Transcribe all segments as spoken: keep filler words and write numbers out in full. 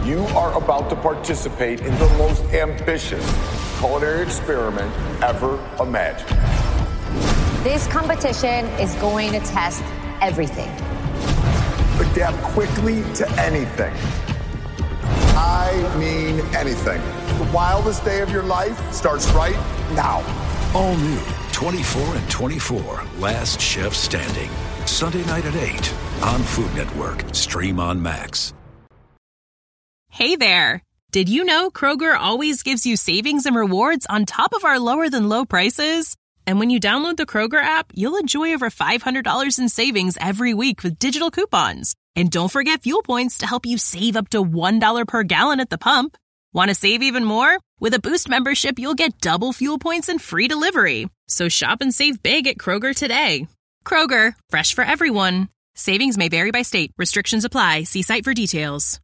You are about to participate in the most ambitious culinary experiment ever imagined. This competition is going to test everything. Adapt quickly to anything. I mean anything. The wildest day of your life starts right now. All new twenty-four and twenty-four, Last Chef Standing. Sunday night at eight on Food Network. Stream on Max. Hey there. Did you know Kroger always gives you savings and rewards on top of our lower than low prices? And when you download the Kroger app, you'll enjoy over five hundred dollars in savings every week with digital coupons. And don't forget fuel points to help you save up to one dollar per gallon at the pump. Want to save even more? With a Boost membership, you'll get double fuel points and free delivery. So shop and save big at Kroger today. Kroger, fresh for everyone. Savings may vary by state. Restrictions apply. See site for details.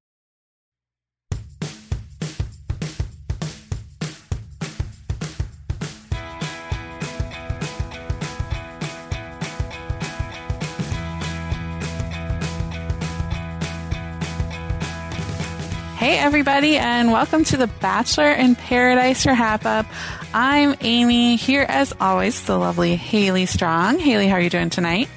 Hey everybody, and welcome to the Bachelor in Paradise wrap-up. I'm Amy, here as always, the lovely Haley Strong. Haley, how are you doing tonight?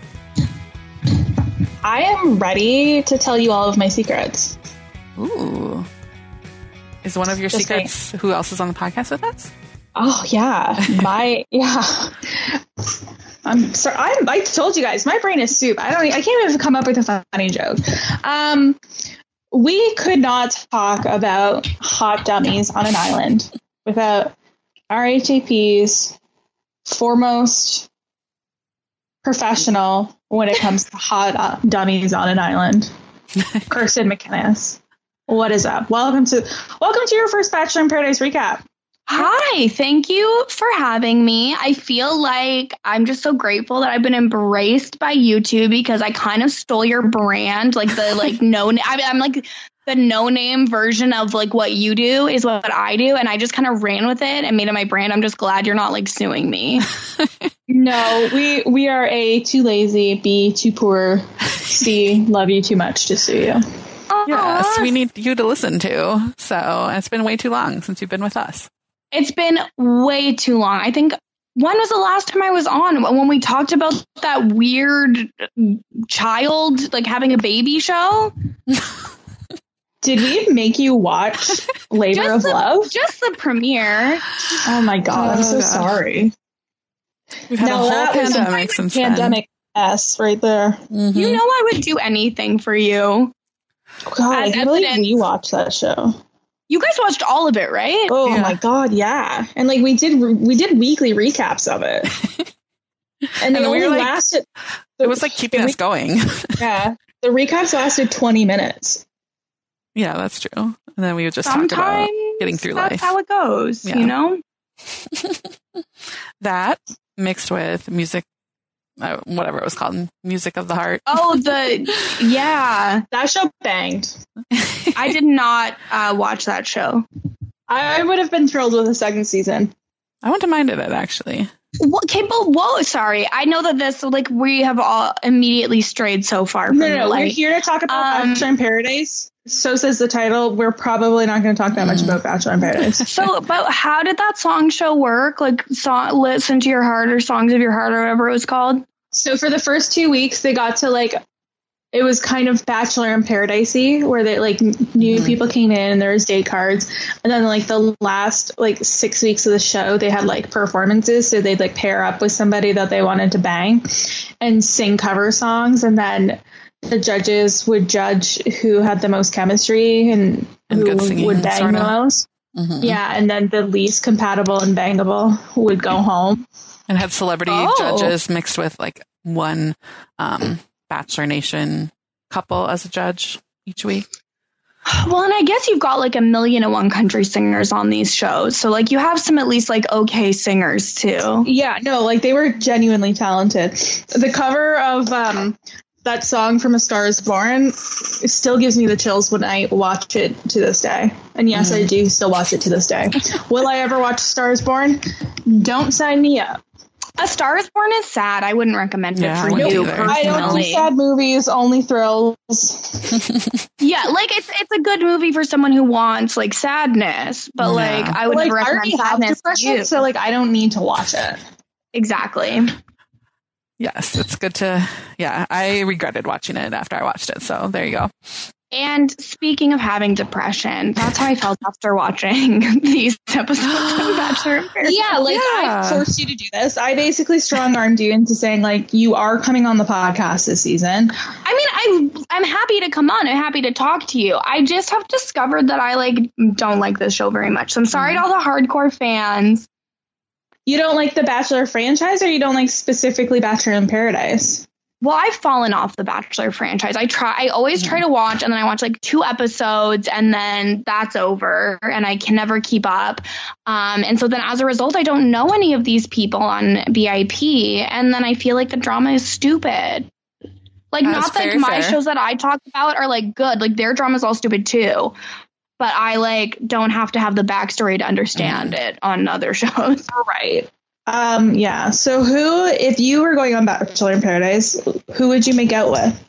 I am ready to tell you all of my secrets. Ooh. Is one of your Just secrets saying. Who else is on the podcast with us? Oh, yeah. My, yeah. I'm sorry. I'm, I told you guys, my brain is soup. I don't, I can't even come up with a funny joke. Um, we could not talk about hot dummies on an island without R H A P's foremost professional when it comes to hot uh, dummies on an island, Kirsten McInnes. What is up? Welcome to welcome to your first Bachelor in Paradise recap. Hi, thank you for having me. I feel like I'm just so grateful that I've been embraced by YouTube because I kind of stole your brand, like the like no. I mean, I'm like the no name version of like what you do is what I do, and I just kind of ran with it and made it my brand. I'm just glad you're not like suing me. No, we we are A, too lazy, B, too poor, C, love you too much to sue you. Yes, we need you to listen to. So it's been way too long since you've been with us. It's been way too long. I think, when was the last time I was on? When we talked about that weird child, like having a baby show? Did we make you watch Labor just of the, Love? Just the premiere. Oh my God, I'm so God. sorry. We've had Now a whole that was pandemic since Pandemic S right there. then. You know I would do anything for you. God, I As can't believe evidence. we watched that show. You guys watched all of it, right? Oh Yeah. my God, yeah. And like we did, we did weekly recaps of it, and they And we only were, like- lasted. It was like keeping the us going. Yeah, the recaps lasted twenty minutes. Yeah, that's true. And then we would just Sometimes talk about getting through that's life. how it goes, Yeah. you know? That mixed with music, uh, whatever it was called, Music of the Heart. Oh, the, yeah. That show banged. I did not uh, watch that show. I, I would have been thrilled with the second season. I wouldn't have minded it, actually. What, okay, but whoa, sorry. I know that this, like, we have all immediately strayed so far from No, no, the no. We're light. here to talk about Um, Bachelor in Paradise. So says the title. We're probably not going to talk that much about Bachelor in Paradise. So, but how did that song show work? Like, song, Listen to Your Heart or Songs of Your Heart or whatever it was called? So for the first two weeks, they got to like, it was kind of Bachelor in Paradise-y, where they like new Mm-hmm. people came in and there was date cards. And then like the last like six weeks of the show, they had like performances. So they'd like pair up with somebody that they wanted to bang and sing cover songs. And then the judges would judge who had the most chemistry and, And who good singing, would bang sorta. the most. Mhm. Yeah. And then the least compatible and bangable would go home. And had celebrity Oh. judges mixed with like one um, Bachelor Nation couple as a judge each week. Well, and I guess you've got like a million and one country singers on these shows. So, like, you have some at least like okay singers too. Yeah, no, like they were genuinely talented. The cover of um, that song from A Star Is Born it still gives me the chills when I watch it to this day. And yes, I do still watch it to this day. Will I ever watch A Star Is Born? Don't sign me up. A Star Is Born is sad. I wouldn't recommend Yeah, I it for wouldn't you either. personally. I don't do sad movies, only thrills. Yeah, like it's it's a good movie for someone who wants like sadness, but Yeah. like I would like, never I recommend already have sadness to depression, you. so like I don't need to watch it. Exactly. Yes, it's good to, yeah, I regretted watching it after I watched it. So there you go. And speaking of having depression, that's how I felt after watching these episodes of Bachelor in Paradise. Yeah, like Yeah. I forced you to do this. I basically strong armed you into saying like you are coming on the podcast this season. I mean, I, I'm happy to come on. I'm happy to talk to you. I just have discovered that I like don't like this show very much. So I'm sorry to all the hardcore fans. You don't like the Bachelor franchise, or you don't like specifically Bachelor in Paradise? Well, I've fallen off the Bachelor franchise. I try, I always try to watch, and then I watch like two episodes, and then that's over, and I can never keep up. Um, and so then, as a result, I don't know any of these people on B I P, and then I feel like the drama is stupid. Like, That's not very like my fair. shows that I talk about are like good. Like their drama's all stupid too, but I like don't have to have the backstory to understand it on other shows. Right. Um, yeah. So who, if you were going on Bachelor in Paradise, who would you make out with?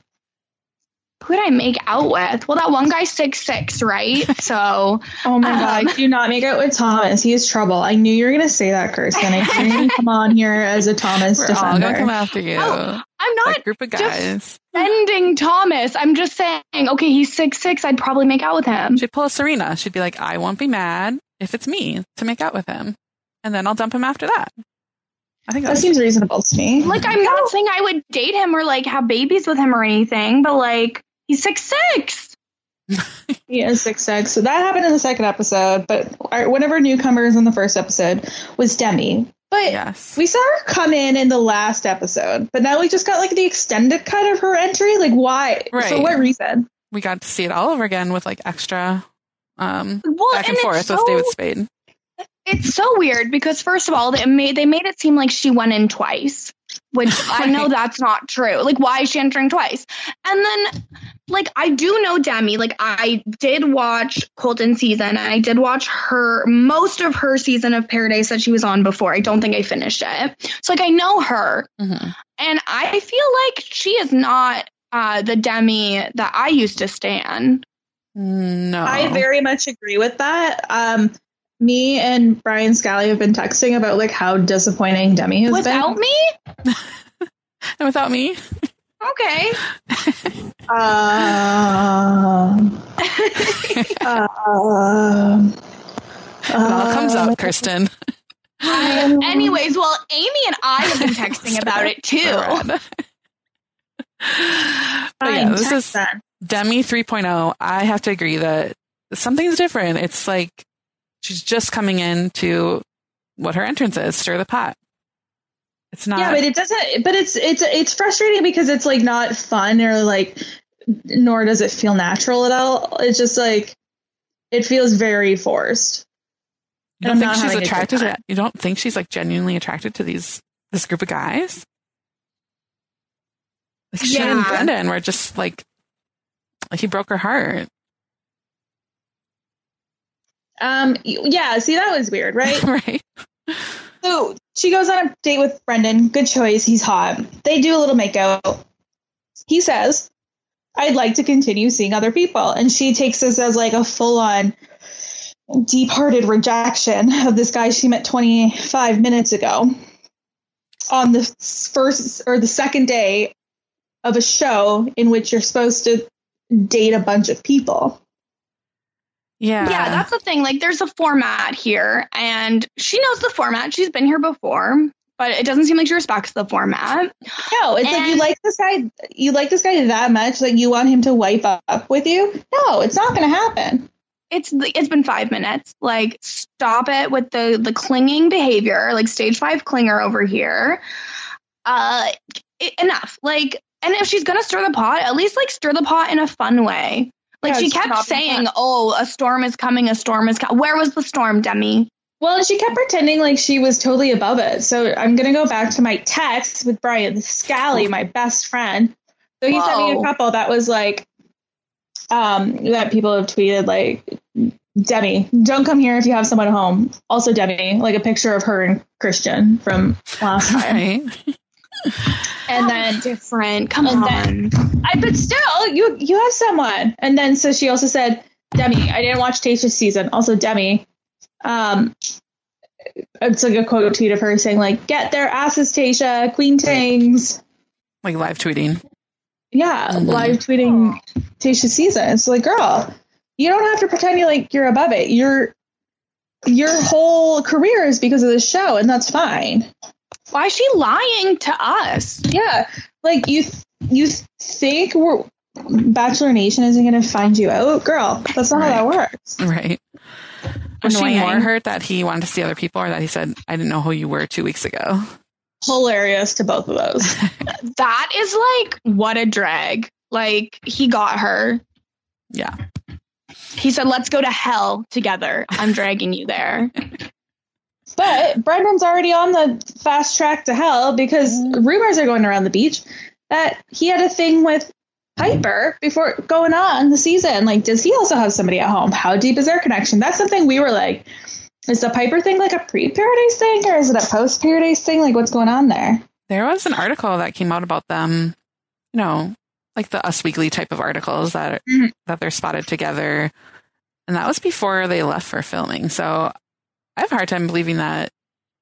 Who would I make out with? Well, that one guy's six six, right? So, Oh my Um, God. Do not make out with Thomas. He is trouble. I knew you were going to say that, Kirsten. I knew you were going to come on here as a Thomas We're all defender. going to come after you. Oh, I'm not That group of guys. defending Thomas. I'm just saying, okay, he's six six. I'd probably make out with him. She'd pull a Serena. She'd be like, I won't be mad if it's me to make out with him. And then I'll dump him after that. I think That that's seems reasonable to me. Like, I'm not saying I would date him or like have babies with him or anything, but like, he's six six. He is six six. So that happened in the second episode, but our, one of our newcomers in the first episode was Demi. But yes. we saw her come in in the last episode, but now we just got like the extended cut of her entry. Like, why? Right. For what reason? We got to see it all over again with like extra um, Well, back and, and forth it's with so- David Spade. It's so weird because first of all, they made they made it seem like she went in twice, which I know that's not true. Like, why is she entering twice? And then, like, I do know Demi. Like, I did watch Colton season, and I did watch her most of her season of Paradise that she was on before. I don't think I finished it. So, like, I know her, Mm-hmm. and I feel like she is not uh, the Demi that I used to stan. No. I very much agree with that. Um, me and Brian Scally have been texting about like how disappointing Demi has Without been. me, and without me. okay. Um, um, It all comes up, Kirsten. Anyways, well, Amy and I have been texting about it too. Rad. But yeah, fine, this text is then. Demi three point oh. I have to agree that something's different. It's like she's just coming into what her entrance is, stir the pot. It's not. Yeah, but it doesn't. But it's it's it's frustrating because it's like not fun or like, nor does it feel natural at all. It's just like it feels very forced. you don't I'm think not she's having a good attracted to time. You don't think she's like genuinely attracted to these this group of guys? Like she and Yeah. Brendan were just like, like he broke her heart. Um. Yeah. See, that was weird, right? Right. So she goes on a date with Brendan. Good choice. He's hot. They do a little makeout. He says, I'd like to continue seeing other people. And she takes this as like a full on deep hearted rejection of this guy she met twenty-five minutes ago on the first or the second day of a show in which you're supposed to date a bunch of people. Yeah. Yeah, that's the thing. Like, there's a format here, and she knows the format. She's been here before, but it doesn't seem like she respects the format. No, it's like you And- like this guy. You like this guy that much, like you want him to wipe up with you. No, it's not going to happen. It's it's been five minutes. Like, stop it with the the clinging behavior. Like, stage five clinger over here. Uh, i- enough. Like, and if she's gonna stir the pot, at least like stir the pot in a fun way. Like, Yeah, she it's kept not being saying, fun. "Oh, a storm is coming. A storm is coming." Where was the storm, Demi? Well, and she kept pretending like she was totally above it. So I'm going to go back to my text with Brian Scally, my best friend. So he sent me a Whoa. couple that was like, um, that people have tweeted like, Demi, don't come here if you have someone at home. Also, Demi, like a picture of her and Christian from last time. Right. And then Different. Come And on. then- I, but still, you you have someone. And then so she also said, Demi. I didn't watch Tayshia's season. Also, Demi. Um, it's like a quote tweet of her saying, like, get their asses, Tayshia, Queen Tangs. Like live tweeting. Yeah, mm-hmm. live tweeting Tayshia's season. It's like, girl, you don't have to pretend you're like you're above it. Your your whole career is because of this show, and that's fine. Why is she lying to us? Yeah, like you you think we're Bachelor Nation isn't going to find you out, girl? That's not right. how that works. Right. Was Annoying. she more hurt that he wanted to see other people, or that he said, "I didn't know who you were two weeks ago"? Hilarious to both of those. That is like, what a drag. Like, he got her. Yeah. He said, let's go to hell together. I'm dragging you there. But Brendan's already on the fast track to hell because rumors are going around the beach that he had a thing with Piper before going on the season. Like, does he also have somebody at home? How deep is their connection? That's something we were like, is the Piper thing like a pre-Paradise thing, or is it a post-Paradise thing? Like, what's going on there? There was an article that came out about them, you know, like the Us Weekly type of articles that are, mm-hmm. that they're spotted together. And that was before they left for filming. So I have a hard time believing that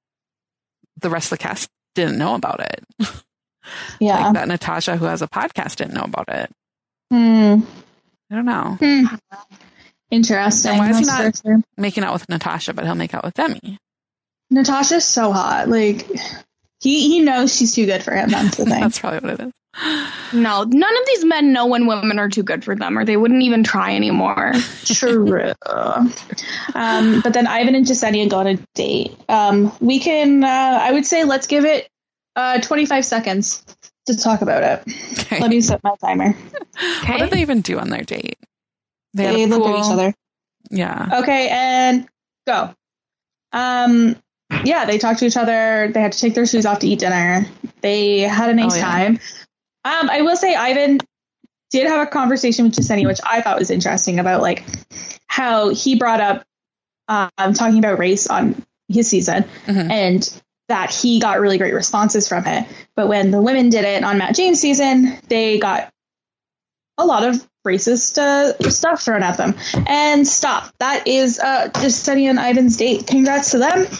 the rest of the cast didn't know about it. Yeah. Like that Natasha, who has a podcast, didn't know about it. Hmm. I don't know. Hmm. Interesting. And why is he That's not making out with Natasha, but he'll make out with Demi? Natasha's so hot. Like, he, he knows she's too good for him. That's the thing. That's probably what it is. No, none of these men know when women are too good for them, or they wouldn't even try anymore. True. um, but then Ivan and Jessenia go on a date. Um, we can, uh, I would say, let's give it uh, twenty-five seconds to talk about it. Okay. Let me set my timer. Okay. What did they even do on their date? They, they look at each other. Yeah. Okay, and go. Um, yeah, they talked to each other. They had to take their shoes off to eat dinner. They had a nice oh, yeah. time. Um, I will say Ivan did have a conversation with Jessenia, which I thought was interesting, about like how he brought up um, talking about race on his season, mm-hmm. and that he got really great responses from it. But when the women did it on Matt James' season, they got a lot of racist uh, stuff thrown at them. And stop. That is uh, Jessenia and Ivan's date. Congrats to them.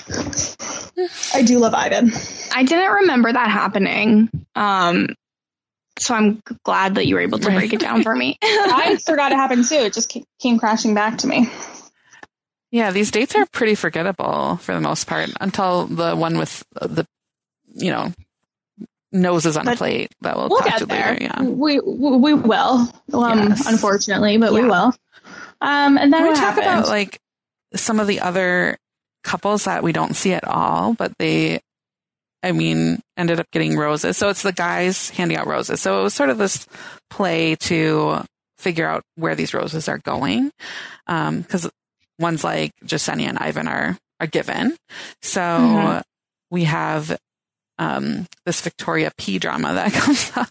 I do love Ivan. I didn't remember that happening. Um, so I'm glad that you were able to break it down for me. I forgot it happened too. It just came crashing back to me. Yeah, these dates are pretty forgettable for the most part until the one with the, you know, noses on but a plate that we'll, we'll talk get to there. later. Yeah, we we will. Um, yes. Unfortunately, but yeah. we will. Um, and then Can we what talk happened? about like some of the other couples that we don't see at all, but they, I mean, ended up getting roses. So it's the guys handing out roses. So it was sort of this play to figure out where these roses are going, because um, one's like Jessenia and Ivan are are given. So mm-hmm. we have um, this Victoria P drama that comes up,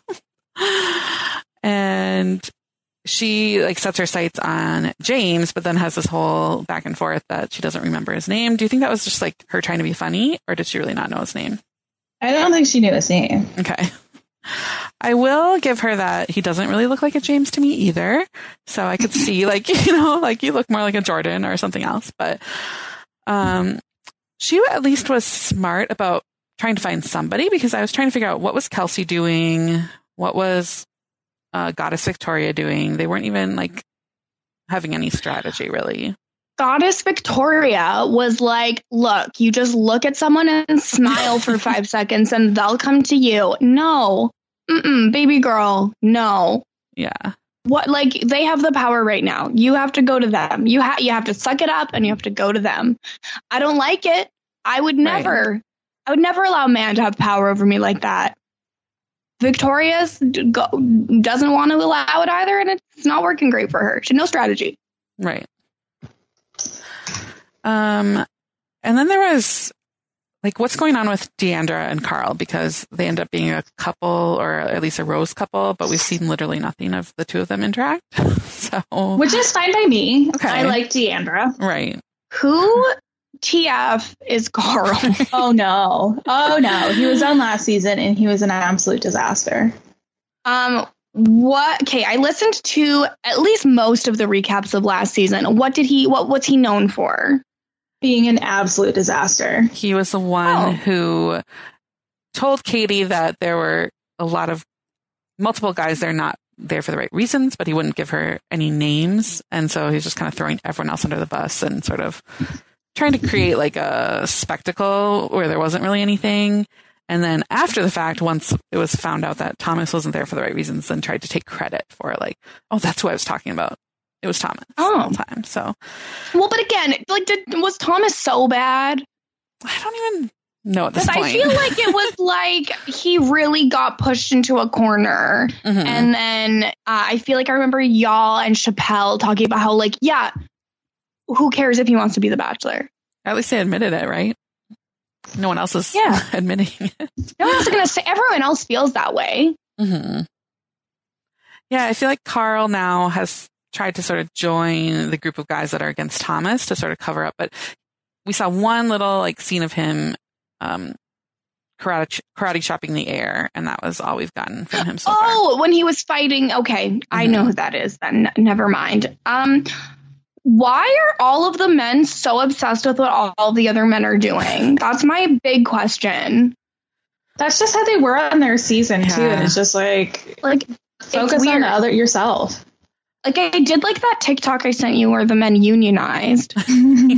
and she like sets her sights on James, but then has this whole back and forth that she doesn't remember his name. Do you think that was just like her trying to be funny, or did she really not know his name? I don't think she knew his name. Okay. I will give her that he doesn't really look like a James to me either. So I could see like, you know, like you look more like a Jordan or something else. But um, she at least was smart about trying to find somebody, because I was trying to figure out what was Kelsey doing? What was uh, Goddess Victoria doing? They weren't even like having any strategy really. Goddess Victoria was like, look, you just look at someone and smile for five seconds and they'll come to you. No, Mm-mm, baby girl, no. Yeah. What, like, they have the power right now. You have to go to them. You have you have to suck it up and you have to go to them. I don't like it. I would never, right. I would never allow a man to have power over me like that. Victoria's go, doesn't want to allow it either, and it's not working great for her. She had no strategy. Right. Um, and then there was like, what's going on with Deandra and Carl, because they end up being a couple, or at least a rose couple, but we've seen literally nothing of the two of them interact. So, which is fine by me. Okay. I like Deandra. Right. Who T F is Carl? Oh no. Oh no. He was on last season and he was an absolute disaster. Um, what? Okay, I listened to at least most of the recaps of last season. What did he? What was he known for? Being an absolute disaster. He was the one Oh. who told Katie that there were a lot of multiple guys there not there for the right reasons, but he wouldn't give her any names. And so he's just kind of throwing everyone else under the bus and sort of trying to create like a spectacle where there wasn't really anything. And then after the fact, once it was found out that Thomas wasn't there for the right reasons, then tried to take credit for it. Like, oh, that's who I was talking about. It was Thomas Oh. all the time. So Well, but again, like, did, was Thomas so bad? I don't even know at this Because point. I feel like it was like he really got pushed into a corner. Mhm. And then uh, I feel like I remember y'all and Chappelle talking about how, like, yeah, who cares if he wants to be the Bachelor? At least they admitted it, right? No one else is Yeah. admitting it. No one else is going to say, everyone else feels that way. hmm Yeah, I feel like Carl now has tried to sort of join the group of guys that are against Thomas to sort of cover up. But we saw one little like scene of him um, karate, karate chopping the air, and that was all we've gotten from him so far. Oh, when he was fighting. Okay, I know who that is then. Never mind. Um, why are all of the men so obsessed with what all, all the other men are doing? That's my big question. That's just how they were on their season too, Yeah. and it's just like Like, focus it's on weird. the other yourself. Like, I did like that TikTok I sent you where the men unionized, but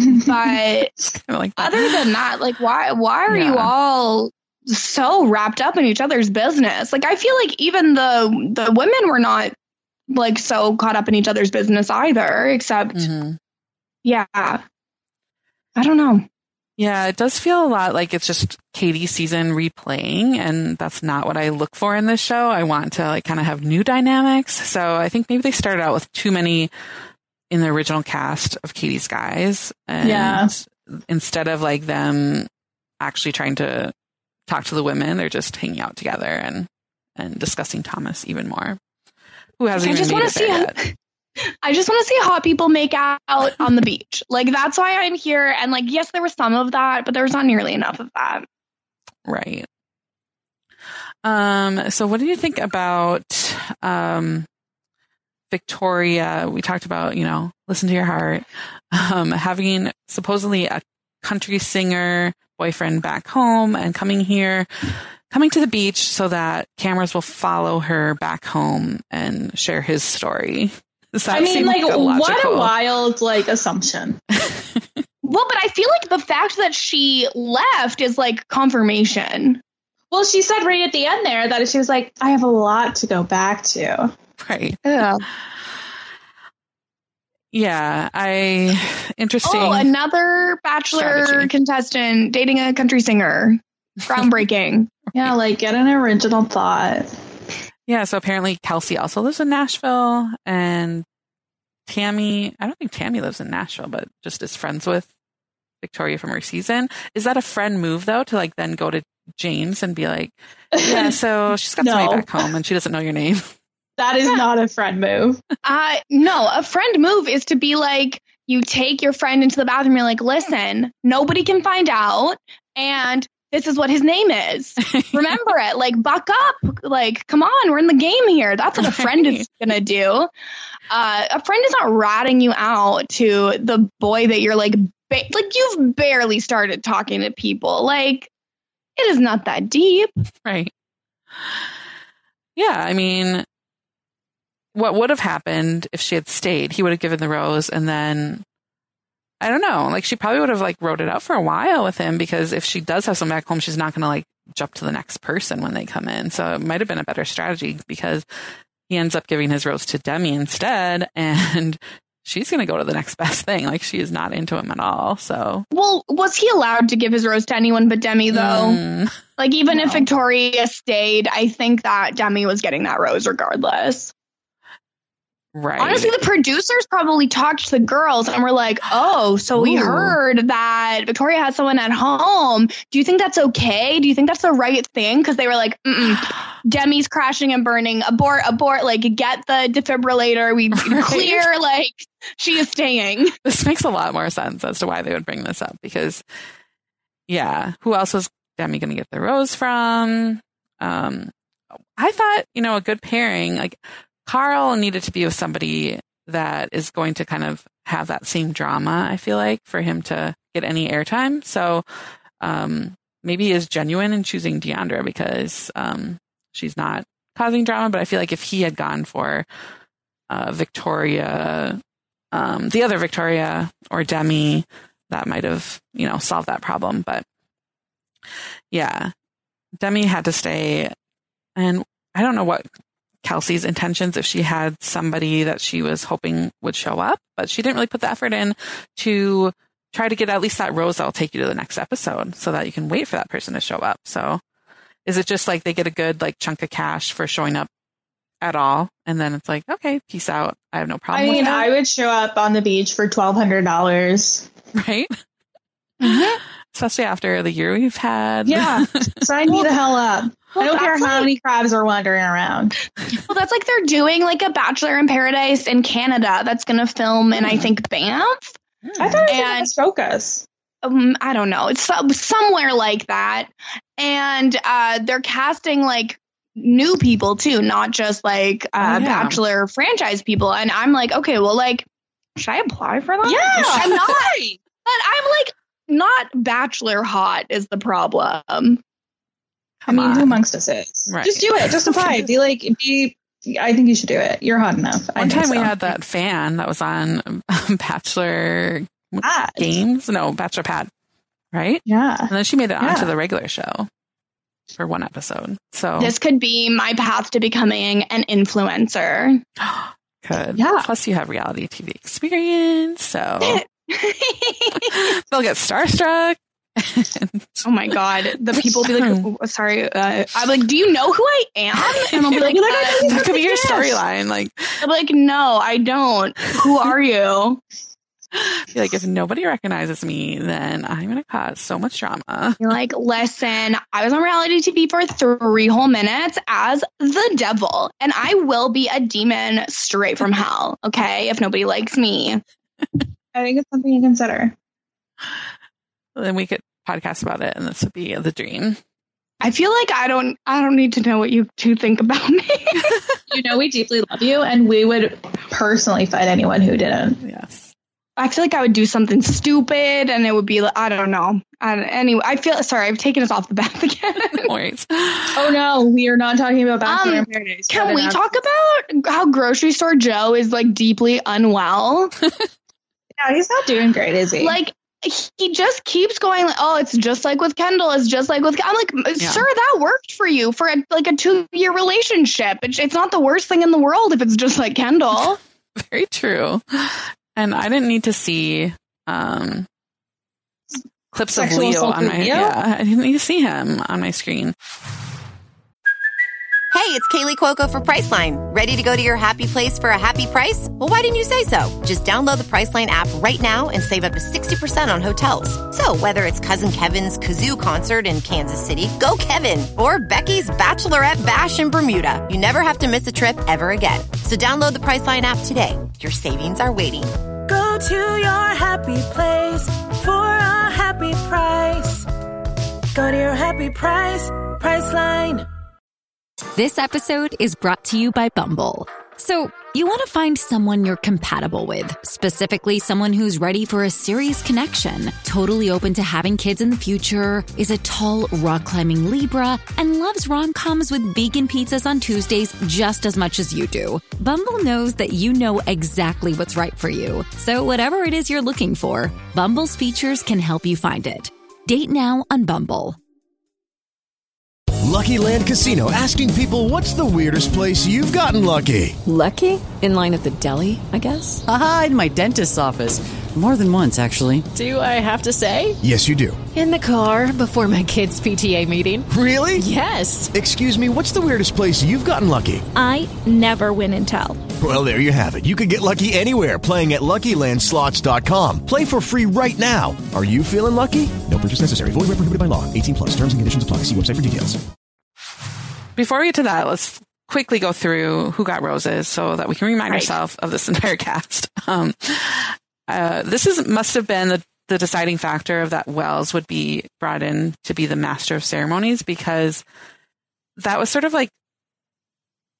It's kind of like that. other than that, like, why why are you Yeah. all so wrapped up in each other's business? Like, I feel like even the the women were not like so caught up in each other's business either, except Mhm. yeah, I don't know. Yeah, it does feel a lot like it's just Katie's season replaying, and that's not what I look for in this show. I want to like kind of have new dynamics. So I think maybe they started out with too many in the original cast of Katie's guys, and Yeah. instead of like them actually trying to talk to the women, they're just hanging out together and and discussing Thomas even more, who hasn't I just even made want it to there see. yet. I just want to see hot people make out on the beach. Like, that's why I'm here. And like, yes, there was some of that, but there was not nearly enough of that. Right. Um, so what do you think about um, Victoria? We talked about, you know, listen to your heart. Um, having supposedly a country singer boyfriend back home and coming here, coming to the beach so that cameras will follow her back home and share his story. Does that I mean, seem like, what illogical? a wild like assumption. Well, but I feel like the fact that she left is like confirmation. Well, she said right at the end there that she was like, I have a lot to go back to. Right. Yeah. Yeah. I interesting. Oh, another Bachelor strategy. contestant dating a country singer. Groundbreaking. Yeah, like get an original thought. Yeah, so apparently Kelsey also lives in Nashville, and Tammy, I don't think Tammy lives in Nashville, but just is friends with Victoria from her season. Is that a friend move, though, to like then go to James and be like, yeah, so she's got No. somebody back home and she doesn't know your name? That is not a friend move. Uh, no, a friend move is to be like, you take your friend into the bathroom, you're like, listen, nobody can find out, and this is what his name is. Remember it. Like, buck up. Like, come on, we're in the game here. That's what a friend is going to do. Uh, a friend is not ratting you out to the boy that you're like, ba- like you've barely started talking to people. Like, it is not that deep. Right. Yeah, I mean, what would have happened if she had stayed? He would have given the rose, and then I don't know. Like, she probably would have like wrote it out for a while with him, because if she does have someone back home, she's not going to like jump to the next person when they come in. So it might have been a better strategy, because he ends up giving his rose to Demi instead, and she's going to go to the next best thing. Like, she is not into him at all. So, Well, was he allowed to give his rose to anyone but Demi, though? Mm, Like, even No. if Victoria stayed, I think that Demi was getting that rose regardless. right. Honestly, the producers probably talked to the girls and were like, oh, so we Ooh. heard that Victoria has someone at home. Do you think that's okay? Do you think that's the right thing? Because they were like, mm-mm. Demi's crashing and burning. Abort, abort. Like, get the defibrillator. We Right. clear, like, she is staying. This makes a lot more sense as to why they would bring this up, because, yeah, who else was Demi going to get the rose from? Um, I thought, you know, a good pairing, like Carl needed to be with somebody that is going to kind of have that same drama, I feel like, for him to get any airtime. So um, maybe he is genuine in choosing Deandra because um, she's not causing drama. But I feel like if he had gone for uh, Victoria, um, the other Victoria or Demi, that might have, you know, solved that problem. But yeah, Demi had to stay. And I don't know what Kelsey's intentions, if she had somebody that she was hoping would show up, but she didn't really put the effort in to try to get at least that rose that'll take you to the next episode so that you can wait for that person to show up. So is it just like they get a good like chunk of cash for showing up at all? And then it's like, okay, peace out. I have no problem I mean, with that. I would show up on the beach for twelve hundred dollars. Right? Mm-hmm. Especially after the year we've had. Yeah. Sign me the hell up. Well, I don't care how like, many crabs are wandering around. Well, that's like they're doing like a Bachelor in Paradise in Canada that's going to film in, I think, Banff. I thought it And- was Focus. Um, I don't know. It's some- somewhere like that. And uh, they're casting like new people too, not just like uh, Oh, yeah. Bachelor franchise people. And I'm like, okay, well, like, should I apply for that? Yeah. I'm not. But I'm like, not Bachelor hot is the problem. I mean, who amongst us is? Right. Just do it. Just apply. Be like, be. I think you should do it. You're hot enough. I One think time we so. had that fan that was on Bachelor Pad. Games. No, Bachelor Pad. Right? Yeah. And then she made it Yeah. onto the regular show for one episode. So This could be my path to becoming an influencer. good. Yeah. Plus you have reality T V experience. So they'll get starstruck. Oh my god, the people be like, oh, sorry, uh, I'm like, do you know who I am? And I'll be like, You're like, uh, I That could be your Yes. storyline. Like, I'm like, no, I don't. Who are you? be like, if nobody recognizes me, then I'm going to cause so much drama. You're like, listen, I was on reality T V for three whole minutes as the devil, and I will be a demon straight from hell. Okay, if nobody likes me. I think it's something to consider. Then we could podcast about it, and this would be the dream. I feel like I don't, I don't need to know what you two think about me. You know, we deeply love you, and we would personally fight anyone who didn't. Yes. I feel like I would do something stupid, and it would be, I don't know. I don't, anyway, I feel sorry. I've taken us off the path again. No worries. Oh no, we are not talking about Bachelor Um, in Paradise. Can But we enough. talk about how grocery store Joe is like deeply unwell? Yeah, he's not doing great, is he? Like he just keeps going like, oh, it's just like with Kendall. It's just like with, I'm like, Yeah. sir, that worked for you for a, like a two year relationship. It's, it's not the worst thing in the world if it's just like Kendall. Very true. And I didn't need to see um, clips Sexual of Leo assault on my video? yeah. I didn't need to see him on my screen. Hey, it's Kaylee Cuoco for Priceline. Ready to go to your happy place for a happy price? Well, why didn't you say so? Just download the Priceline app right now and save up to sixty percent on hotels. So whether it's Cousin Kevin's Kazoo Concert in Kansas City, go Kevin, or Becky's Bachelorette Bash in Bermuda, you never have to miss a trip ever again. So download the Priceline app today. Your savings are waiting. Go to your happy place for a happy price. Go to your happy price, Priceline. This episode is brought to you by Bumble. So, you want to find someone you're compatible with, specifically someone who's ready for a serious connection, totally open to having kids in the future, is a tall, rock-climbing Libra, and loves rom-coms with vegan pizzas on Tuesdays just as much as you do. Bumble knows that you know exactly what's right for you. So, whatever it is you're looking for, Bumble's features can help you find it. Date now on Bumble. Lucky Land Casino, asking people, what's the weirdest place you've gotten lucky? Lucky? In line at the deli, I guess? Aha, in my dentist's office. More than once, actually. Do I have to say? Yes, you do. In the car before my kids' P T A meeting. Really? Yes. Excuse me, what's the weirdest place you've gotten lucky? I never win and tell. Well, there you have it. You can get lucky anywhere, playing at Lucky Land Slots dot com. Play for free right now. Are you feeling lucky? No purchase necessary. Void where prohibited by law. eighteen plus. Terms and conditions apply. See website for details. Before we get to that, let's quickly go through who got roses so that we can remind Right. ourselves of this entire cast. Um, uh, this is must have been the, the deciding factor of that Wells would be brought in to be the master of ceremonies, because that was sort of like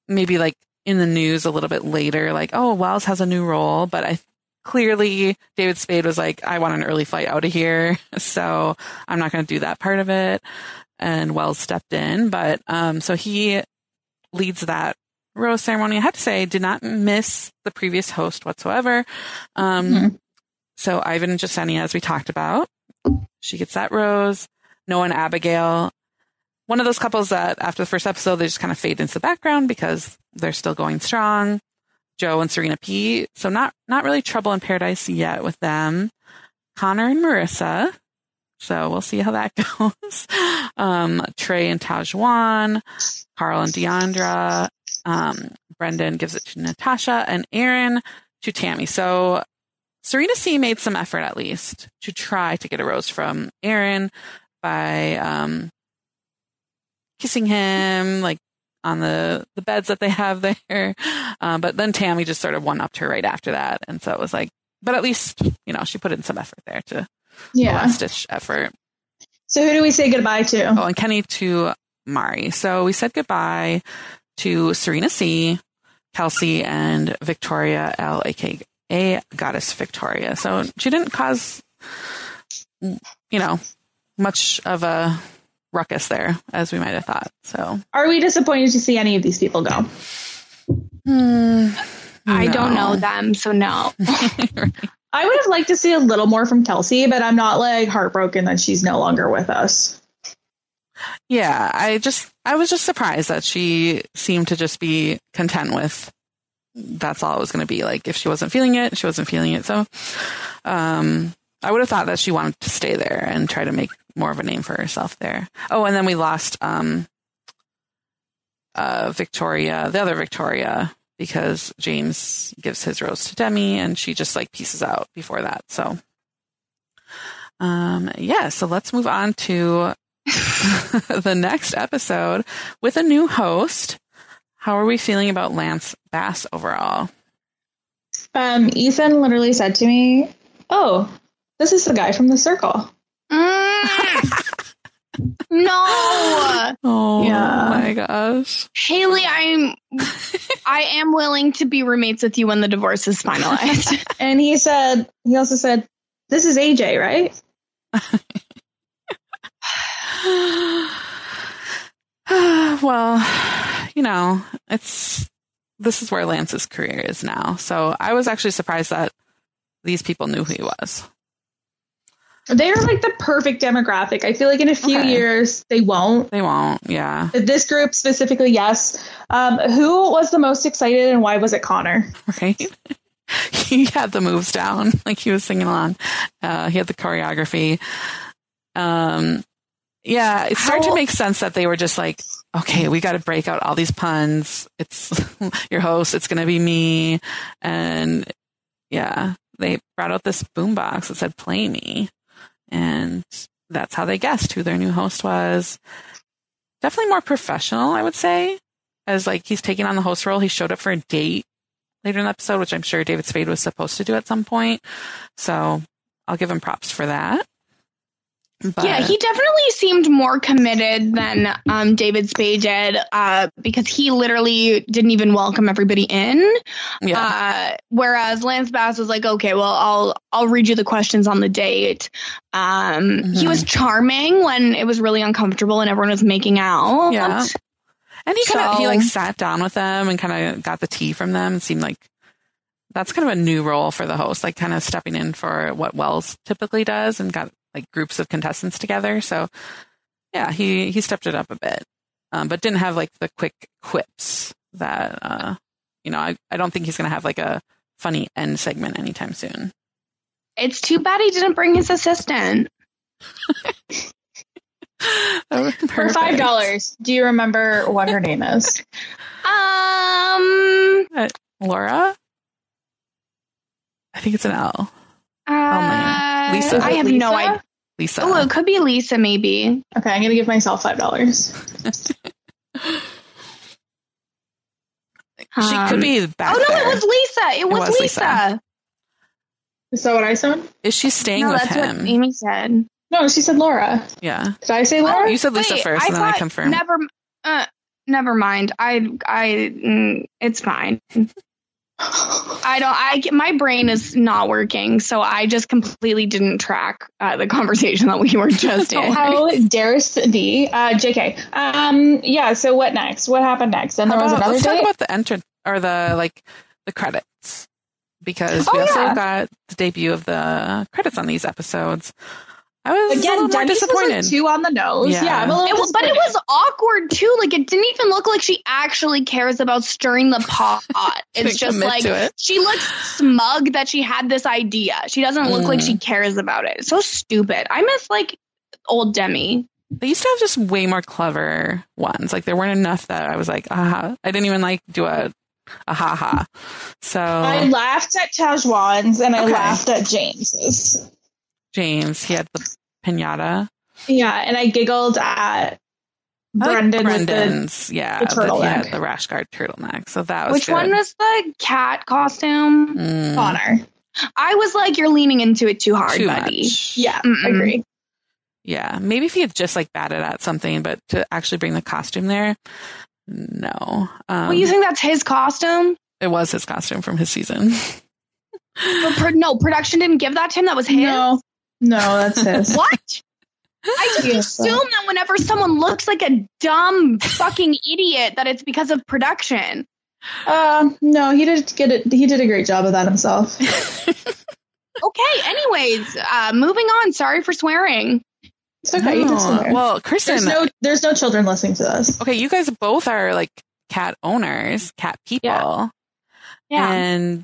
maybe like in the news a little bit later, like, oh, Wells has a new role, but I clearly David Spade was like, I want an early flight out of here, so I'm not going to do that part of it. And Wells stepped in, but um, so he leads that rose ceremony. I have to say, did not miss the previous host whatsoever. Um, mm-hmm. So Ivan and Jasenia, as we talked about, she gets that rose. Noah and Abigail, one of those couples that after the first episode, they just kind of fade into the background because they're still going strong. Joe and Serena P. So not, not really trouble in paradise yet with them. Connor and Marissa. So we'll see how that goes. Um, Trey and Tajwan, Carl and Deandra. Um, Brendan gives it to Natasha, and Aaron to Tammy. So Serena C made some effort, at least, to try to get a rose from Aaron by um, kissing him, like on the, the beds that they have there. Um, but then Tammy just sort of one-upped her right after that. And so it was like, but at least, you know, she put in some effort there to yeah. last-ditch effort. So who do we say goodbye to? Oh, and Kenny to Mari. So we said goodbye to Serena C, Kelsey, and Victoria L, aka Goddess Victoria. So she didn't cause, you know, much of a ruckus there as we might have thought. So are we disappointed to see any of these people go? Hmm, I no. don't know them, so no. Right. I would have liked to see a little more from Kelsey, but I'm not like heartbroken that she's no longer with us. Yeah, I just, I was just surprised that she seemed to just be content with that's all it was going to be. Like, if she wasn't feeling it, she wasn't feeling it. So, um, I would have thought that she wanted to stay there and try to make more of a name for herself there. Oh, and then we lost, um, uh, Victoria, the other Victoria, because James gives his rose to Demi and she just like pieces out before that. So, um, yeah, so let's move on to the next episode with a new host. How are we feeling about Lance Bass overall? Um, Ethan literally said to me, oh, this is the guy from The Circle. Mm. No. Oh yeah. my gosh. Haley, I'm I am willing to be roommates with you when the divorce is finalized. And he said, he also said, this is A J, right? Well, you know, it's this is where Lance's career is now. So I was actually surprised that these people knew who he was. They're like the perfect demographic. I feel like in a few okay. years they won't. They won't, yeah. This group specifically, yes. Um, who was the most excited and why was it Connor? Right? He had the moves down, like he was singing along. Uh, he had the choreography. Um, yeah, it started How- to make sense that they were just like, okay, we got to break out all these puns. It's your host. It's going to be me. And yeah, they brought out this boombox that said, play me. And that's how they guessed who their new host was. Definitely more professional, I would say, as like he's taking on the host role. He showed up for a date later in the episode, which I'm sure David Spade was supposed to do at some point. So I'll give him props for that. But yeah, he definitely seemed more committed than um, David Spade did uh, because he literally didn't even welcome everybody in. Yeah. Uh, whereas Lance Bass was like, okay, well, I'll I'll read you the questions on the date. Um, mm-hmm. He was charming when it was really uncomfortable and everyone was making out. Yeah. And he kind of, so, he like sat down with them and kind of got the tea from them. It seemed like that's kind of a new role for the host, like kind of stepping in for what Wells typically does and got like groups of contestants together. So yeah, he, he stepped it up a bit, um, but didn't have like the quick quips that, uh, you know, I, I don't think he's going to have like a funny end segment anytime soon. It's too bad he didn't bring his assistant. For five dollars, do you remember what her name is? Um, uh, Laura? I think it's an L. Uh, Lisa. I have Lisa? no idea. Lisa. Oh, it could be Lisa, maybe. Okay, I'm gonna give myself five dollars. She um, could be back Oh no, there. it was Lisa. It, it was, was Lisa. Lisa. Is that what I said? Is she staying no, with that's him? What Amy said. No, she said Laura. Yeah. Did I say Laura? Oh, you said Lisa Wait, first, I and then I confirmed. Never. Uh, never mind. I, I, mm, it's fine. I don't, I, my brain is not working. So I just completely didn't track uh, the conversation that we were just in. How dare Cindy? Uh, J K. Um, yeah. So what next? What happened next? And there How was about- another let's date. talk about the enter or the like the credits, because Oh, we also yeah. got the debut of the credits on these episodes. I was a Again, little more Denny's was disappointed. like two on the nose. Yeah. Yeah, I'm a little It was, but it disappointed. was awkward too. Like it didn't even look like she actually cares about stirring the pot. It's Didn't just commit like to it. she looks smug that she had this idea. She doesn't look like Mm. she cares about it. It's so stupid. I miss like old Demi. They used to have just way more clever ones. Like there weren't enough that I was like, ah, I didn't even like do a a ha ha. So I laughed at Tajwan's and I Okay. laughed at James's. James, he had the pinata. Yeah, and I giggled at I like Brendan with the Brendan's, yeah, the but he had turtleneck. the rash guard turtleneck. So that was Which good. one was the cat costume? Mm, Connor. I was like, you're leaning into it too hard, too buddy. much. Yeah, Mm-mm. agree. Yeah, maybe if he had just like batted at something, but to actually bring the costume there, no. Um, Well, you think that's his costume? it was his costume from his season. But pro- no, production didn't give that to him. That was his. No, no, that's his. What? I just Yes, assume that whenever someone looks like a dumb fucking idiot, that it's because of production. Uh, no, he did get it. He did a great job of that himself. Okay. Anyways, uh, moving on. Sorry for swearing. It's okay. You No. can swear. Well, Kristen, there's no, there's no children listening to this. okay, you guys both are like cat owners, cat people. Yeah. And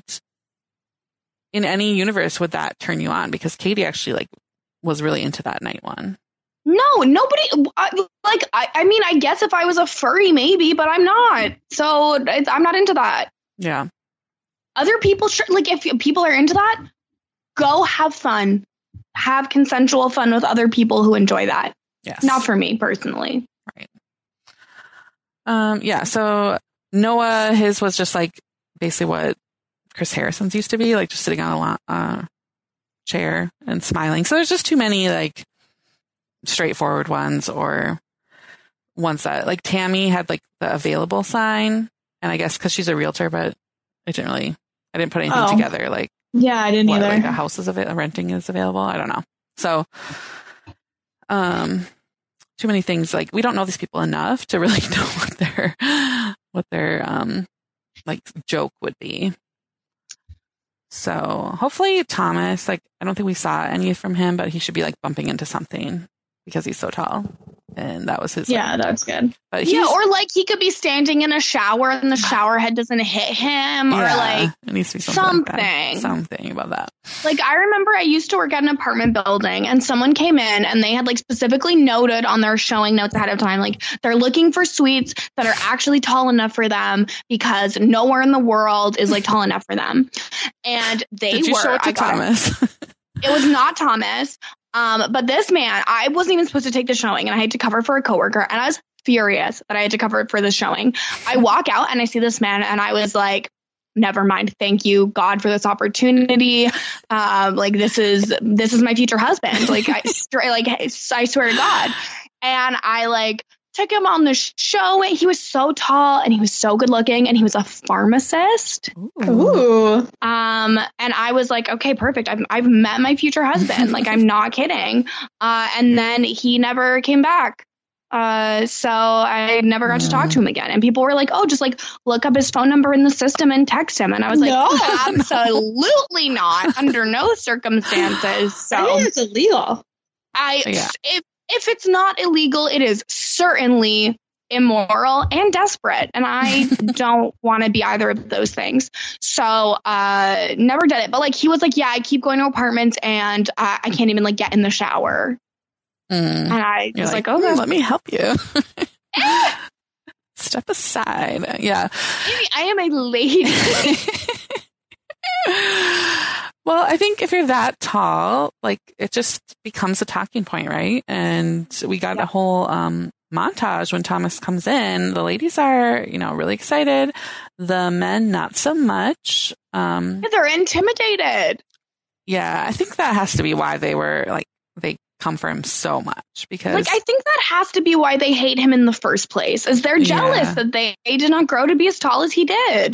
in any universe, would that turn you on? Because Katie actually like was really into that night one. No, nobody. I, like, I, I mean, I guess if I was a furry, maybe, but I'm not. So it's, I'm not into that. Yeah. Other people, sure, like, if people are into that, go have fun. Have consensual fun with other people who enjoy that. Yes. Not for me personally. Right. Um, yeah. So Noah, his was just like basically what Chris Harrison's used to be, like just sitting on a lo- uh, chair and smiling. So there's just too many like straightforward ones or ones that like Tammy had like the available sign. And I guess because she's a realtor, but I didn't really, I didn't put anything Oh. together. Like, Yeah, I didn't what, either. like a house is available, renting is available. I don't know. So, um, too many things. Like we don't know these people enough to really know what their, what their, um, like joke would be. So hopefully Thomas, like, I don't think we saw any from him, but he should be like bumping into something because he's so tall. And that was his. Yeah, like, that's good. But Yeah, he's- or like he could be standing in a shower and the shower head doesn't hit him, or yeah, like it needs to be something. Like that. something. Something about that. Like I remember I used to work at an apartment building and someone came in and they had like specifically noted on their showing notes ahead of time, like they're looking for suites that are actually tall enough for them because nowhere in the world is like tall enough for them. And they Did you were. show it to I got Thomas? It was not Thomas. Um, but this man, I wasn't even supposed to take the showing and I had to cover for a coworker and I was furious that I had to cover it for the showing. I walk out and I see this man and I was like, never mind. Thank you, God, for this opportunity. Um, like this is, this is my future husband. Like I straight, like I swear to God. And I like took him on the show. He was so tall and he was so good looking and he was a pharmacist. Ooh. Um, and I was like, okay, perfect. I've, I've met my future husband. Like, I'm not kidding. Uh, and then he never came back. Uh, so I never got to talk to him again. And people were like, oh, just like look up his phone number in the system and text him. And I was like, No. absolutely not, under no circumstances. So I think it's illegal. I, Yeah. if, if it's not illegal, it is certainly immoral and desperate. And I don't want to be either of those things. So, uh, never did it. But like, he was like, yeah, I keep going to apartments and uh, I can't even like get in the shower. Mm. And I You're was like, like, okay. "Mm, let me help you. Step aside. Yeah. Maybe I am a lady. Well, I think if you're that tall, like it just becomes a talking point, right? And we got a whole um, montage when Thomas comes in. The ladies are, you know, really excited. The men, not so much. Um, They're intimidated. yeah, I think that has to be why they were like, they come for him so much because like I think that has to be why they hate him in the first place, is they're jealous yeah. that they, they did not grow to be as tall as he did.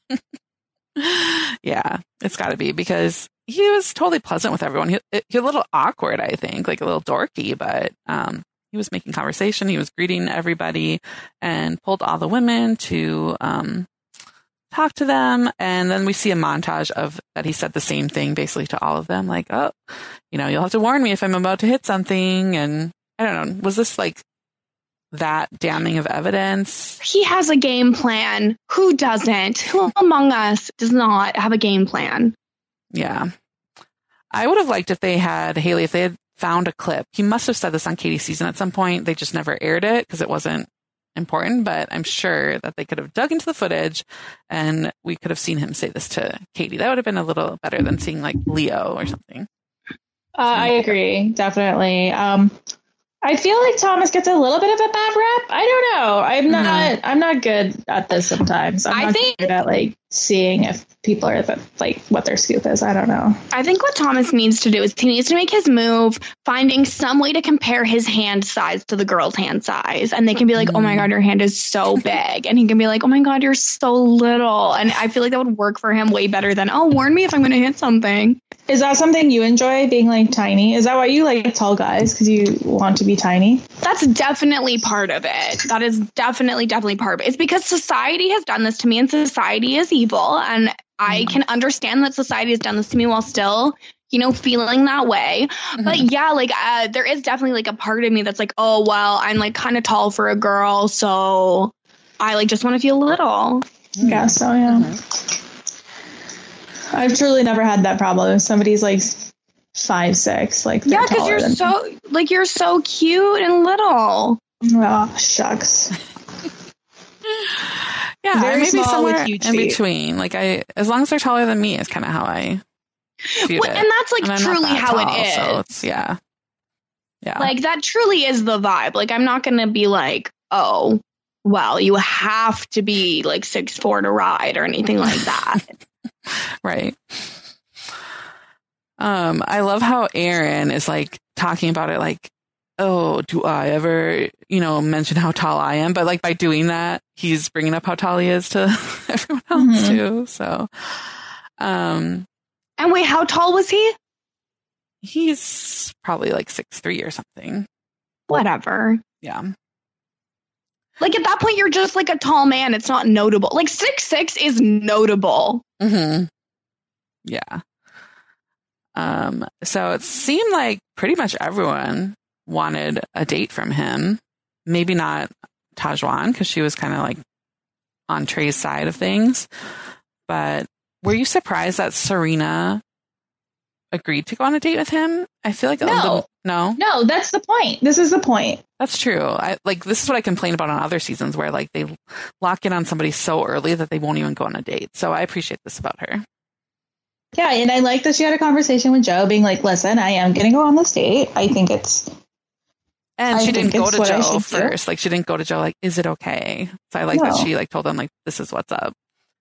Yeah, it's got to be because he was totally pleasant with everyone. He, he a little awkward, I think, like a little dorky, but um, he was making conversation. He was greeting everybody and pulled all the women to um, talk to them. And then we see a montage of that he said the same thing basically to all of them, like, oh, you know, you'll have to warn me if I'm about to hit something. And I don't know, was this like that damning of evidence? He has a game plan. Who doesn't? Who among us does not have a game plan? Yeah. I would have liked if they had, Haley, if they had found a clip. He must have said this on Katie's season at some point. They just never aired it because it wasn't important, but I'm sure that they could have dug into the footage and we could have seen him say this to Katie. That would have been a little better than seeing like Leo or something. Uh, I agree. Definitely. Um, I feel like Thomas gets a little bit of a bad rap. I don't know. I'm not. Mm-hmm. I'm not good at this sometimes. I'm I not think, good at like seeing if people are the, like what their scoop is. I don't know. I think what Thomas needs to do is he needs to make his move, finding some way to compare his hand size to the girl's hand size, and they can be like, mm. "Oh my god, your hand is so big," and he can be like, "Oh my god, you're so little," and I feel like that would work for him way better than, "Oh, warn me if I'm going to hit something." Is that something you enjoy, being like tiny? Is that why you like tall guys? Because you want to be tiny? That's definitely part of it. That is definitely, definitely part of it. It's because society has done this to me, and society is evil. And I can understand that society has done this to me while still, you know, feeling that way. Mm-hmm. But yeah, like uh, there is definitely like a part of me that's like, oh, well, I'm like kind of tall for a girl. So I like just want to feel little. Yeah, so yeah. Mm-hmm. I've truly never had that problem. If somebody's like five, six, like yeah, because you're than so me. Like you're so cute and little. Oh, shucks. Yeah, very maybe somewhere huge in feet. between. Like I, as long as they're taller than me, is kind of how I view well, it. And that's like and truly that how tall, it is. So it's, yeah, yeah. Like that truly is the vibe. Like I'm not gonna be like, oh, well, you have to be like six four to ride or anything like that. Right. Um, I love how Aaron is like talking about it like, oh, do I ever, you know, mention how tall I am? But like by doing that, he's bringing up how tall he is to everyone else mm-hmm. too. So, um, and wait, how tall was he? He's probably like six three or something. Whatever. Yeah. Like at that point, you're just like a tall man. It's not notable. Like six six is notable. Mm-hmm. Yeah. Um. So it seemed like pretty much everyone wanted a date from him. Maybe not Tahzjuan because she was kind of like on Trey's side of things. But were you surprised that Serena agreed to go on a date with him? I feel like no, little, no, no. That's the point. This is the point. That's true. I like this is what I complain about on other seasons where like they lock in on somebody so early that they won't even go on a date. So I appreciate this about her. Yeah, and I like that she had a conversation with Joe, being like, "Listen, I am going to go on this date. I think it's." And I she didn't go to Joe first. Do. Like she didn't go to Joe. Like, is it okay? So I like no. that she like told them like, "This is what's up."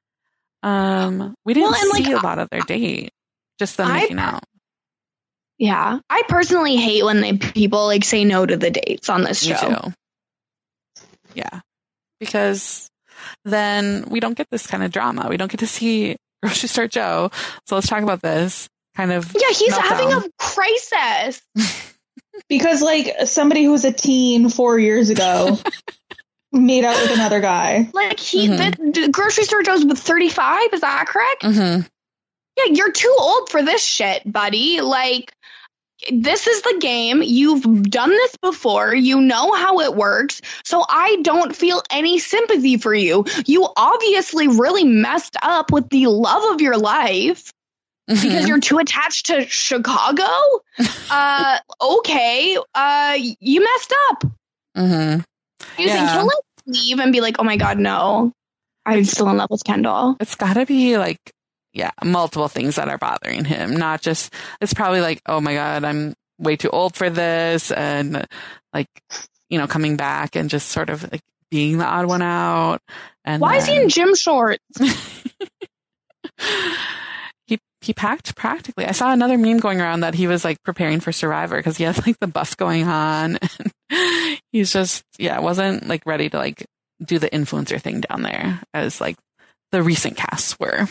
Um, we didn't well, see like, a lot of their date. Just them I, making out. Yeah, I personally hate when they people like say no to the dates on this Me show. Too. Yeah, because then we don't get this kind of drama. We don't get to see Grocery Store Joe. So let's talk about this kind of. Yeah, he's meltdown. having a crisis. Because like somebody who was a teen four years ago made out with another guy. Like he, mm-hmm. the, the Grocery Store Joe's with thirty-five. Is that correct? Mm-hmm. Yeah, you're too old for this shit, buddy. Like. This is the game. You've done this before. You know how it works. So I don't feel any sympathy for you. You obviously really messed up with the love of your life mm-hmm. because you're too attached to Chicago. uh, okay. Uh, you messed up. Mm-hmm. You yeah. think he'll like leave and be like, oh my God, no, I'm still in love with Kendall. It's gotta be like, yeah, multiple things that are bothering him. Not just, it's probably like, oh my God, I'm way too old for this. And like, you know, coming back and just sort of like being the odd one out. And why then, is he in gym shorts? he he packed practically. I saw another meme going around that he was like preparing for Survivor because he has like the buff going on. And he's just, yeah, wasn't like ready to like do the influencer thing down there as like the recent casts were.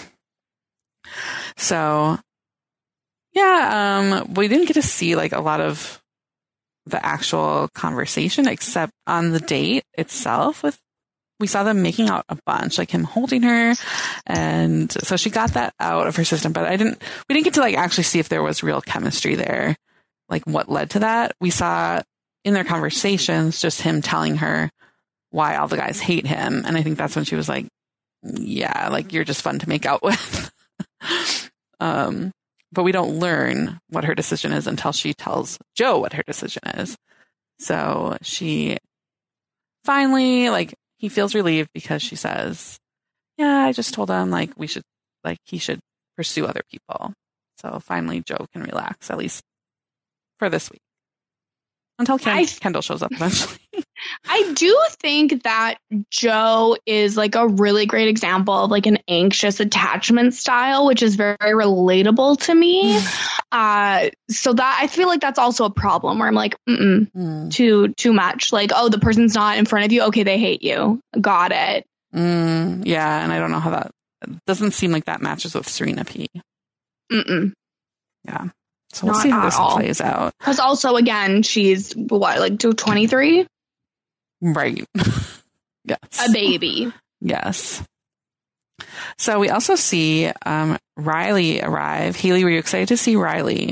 So yeah, um, we didn't get to see like a lot of the actual conversation except on the date itself with we saw them making out a bunch, like him holding her. And so she got that out of her system, but I didn't, we didn't get to like actually see if there was real chemistry there, like what led to that. We saw in their conversations, just him telling her why all the guys hate him. And I think that's when she was like, yeah, like you're just fun to make out with. um, but we don't learn what her decision is until she tells Joe what her decision is. So she finally like, he feels relieved because she says, yeah, I just told him like we should, like he should pursue other people. So finally Joe can relax, at least for this week. Until Ken- I, Kendall shows up eventually. I do think that Joe is like a really great example of like an anxious attachment style, which is very, very relatable to me. uh, so that I feel like that's also a problem where I'm like, mm-mm, mm. too, too much. Like, oh, the person's not in front of you. Okay, they hate you. Got it. Mm, yeah, and I don't know how that doesn't seem like that matches with Serena P. Mm-mm. Yeah. So we'll Not see how this all. plays out. Because also, again, she's what, like twenty-three? Right. Yes. A baby. Yes. So we also see um, Riley arrive. Haley, were you excited to see Riley?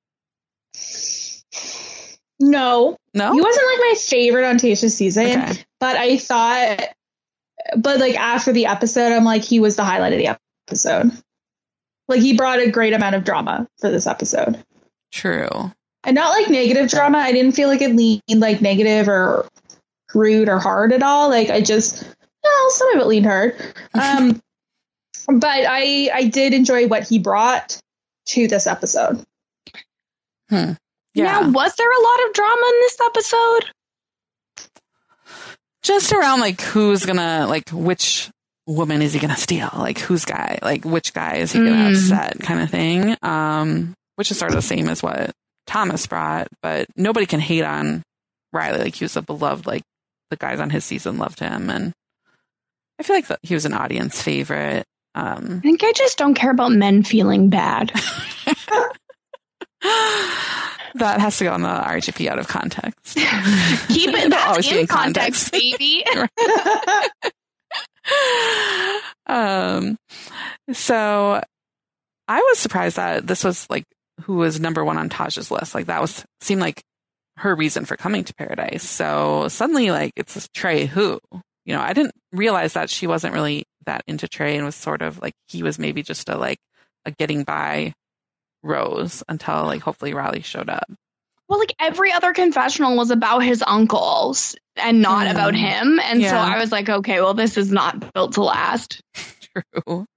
No. No? He wasn't like my favorite on Tayshia's season, okay. But I thought, but like after the episode, I'm like, he was the highlight of the episode. Like, he brought a great amount of drama for this episode. True. And not, like, negative drama. I didn't feel like it leaned, like, negative or rude or hard at all. Like, I just, well, some of it leaned hard. Um, but I I did enjoy what he brought to this episode. Hmm. Yeah. Now, was there a lot of drama in this episode? Just around, like, who's gonna, like, which woman is he gonna steal? Like, whose guy? Like, which guy is he gonna mm. upset? Kind of thing. Um, which is sort of the same as what Thomas brought, but nobody can hate on Riley. Like, he was a beloved, like, the guys on his season loved him, and I feel like that he was an audience favorite. Um, I think I just don't care about men feeling bad. That has to go on the R G P out of context. Keep it that's in, in context, context, baby. um, so I was surprised that this was like who was number one on Taj's list. Like that was seemed like her reason for coming to Paradise. So suddenly, like it's Trey who, you know, I didn't realize that she wasn't really that into Trey and was sort of like he was maybe just a like a getting by Rose until like hopefully Riley showed up. Well, like every other confessional was about his uncles and not mm. about him. And yeah. so I was like, okay, well, this is not built to last. True.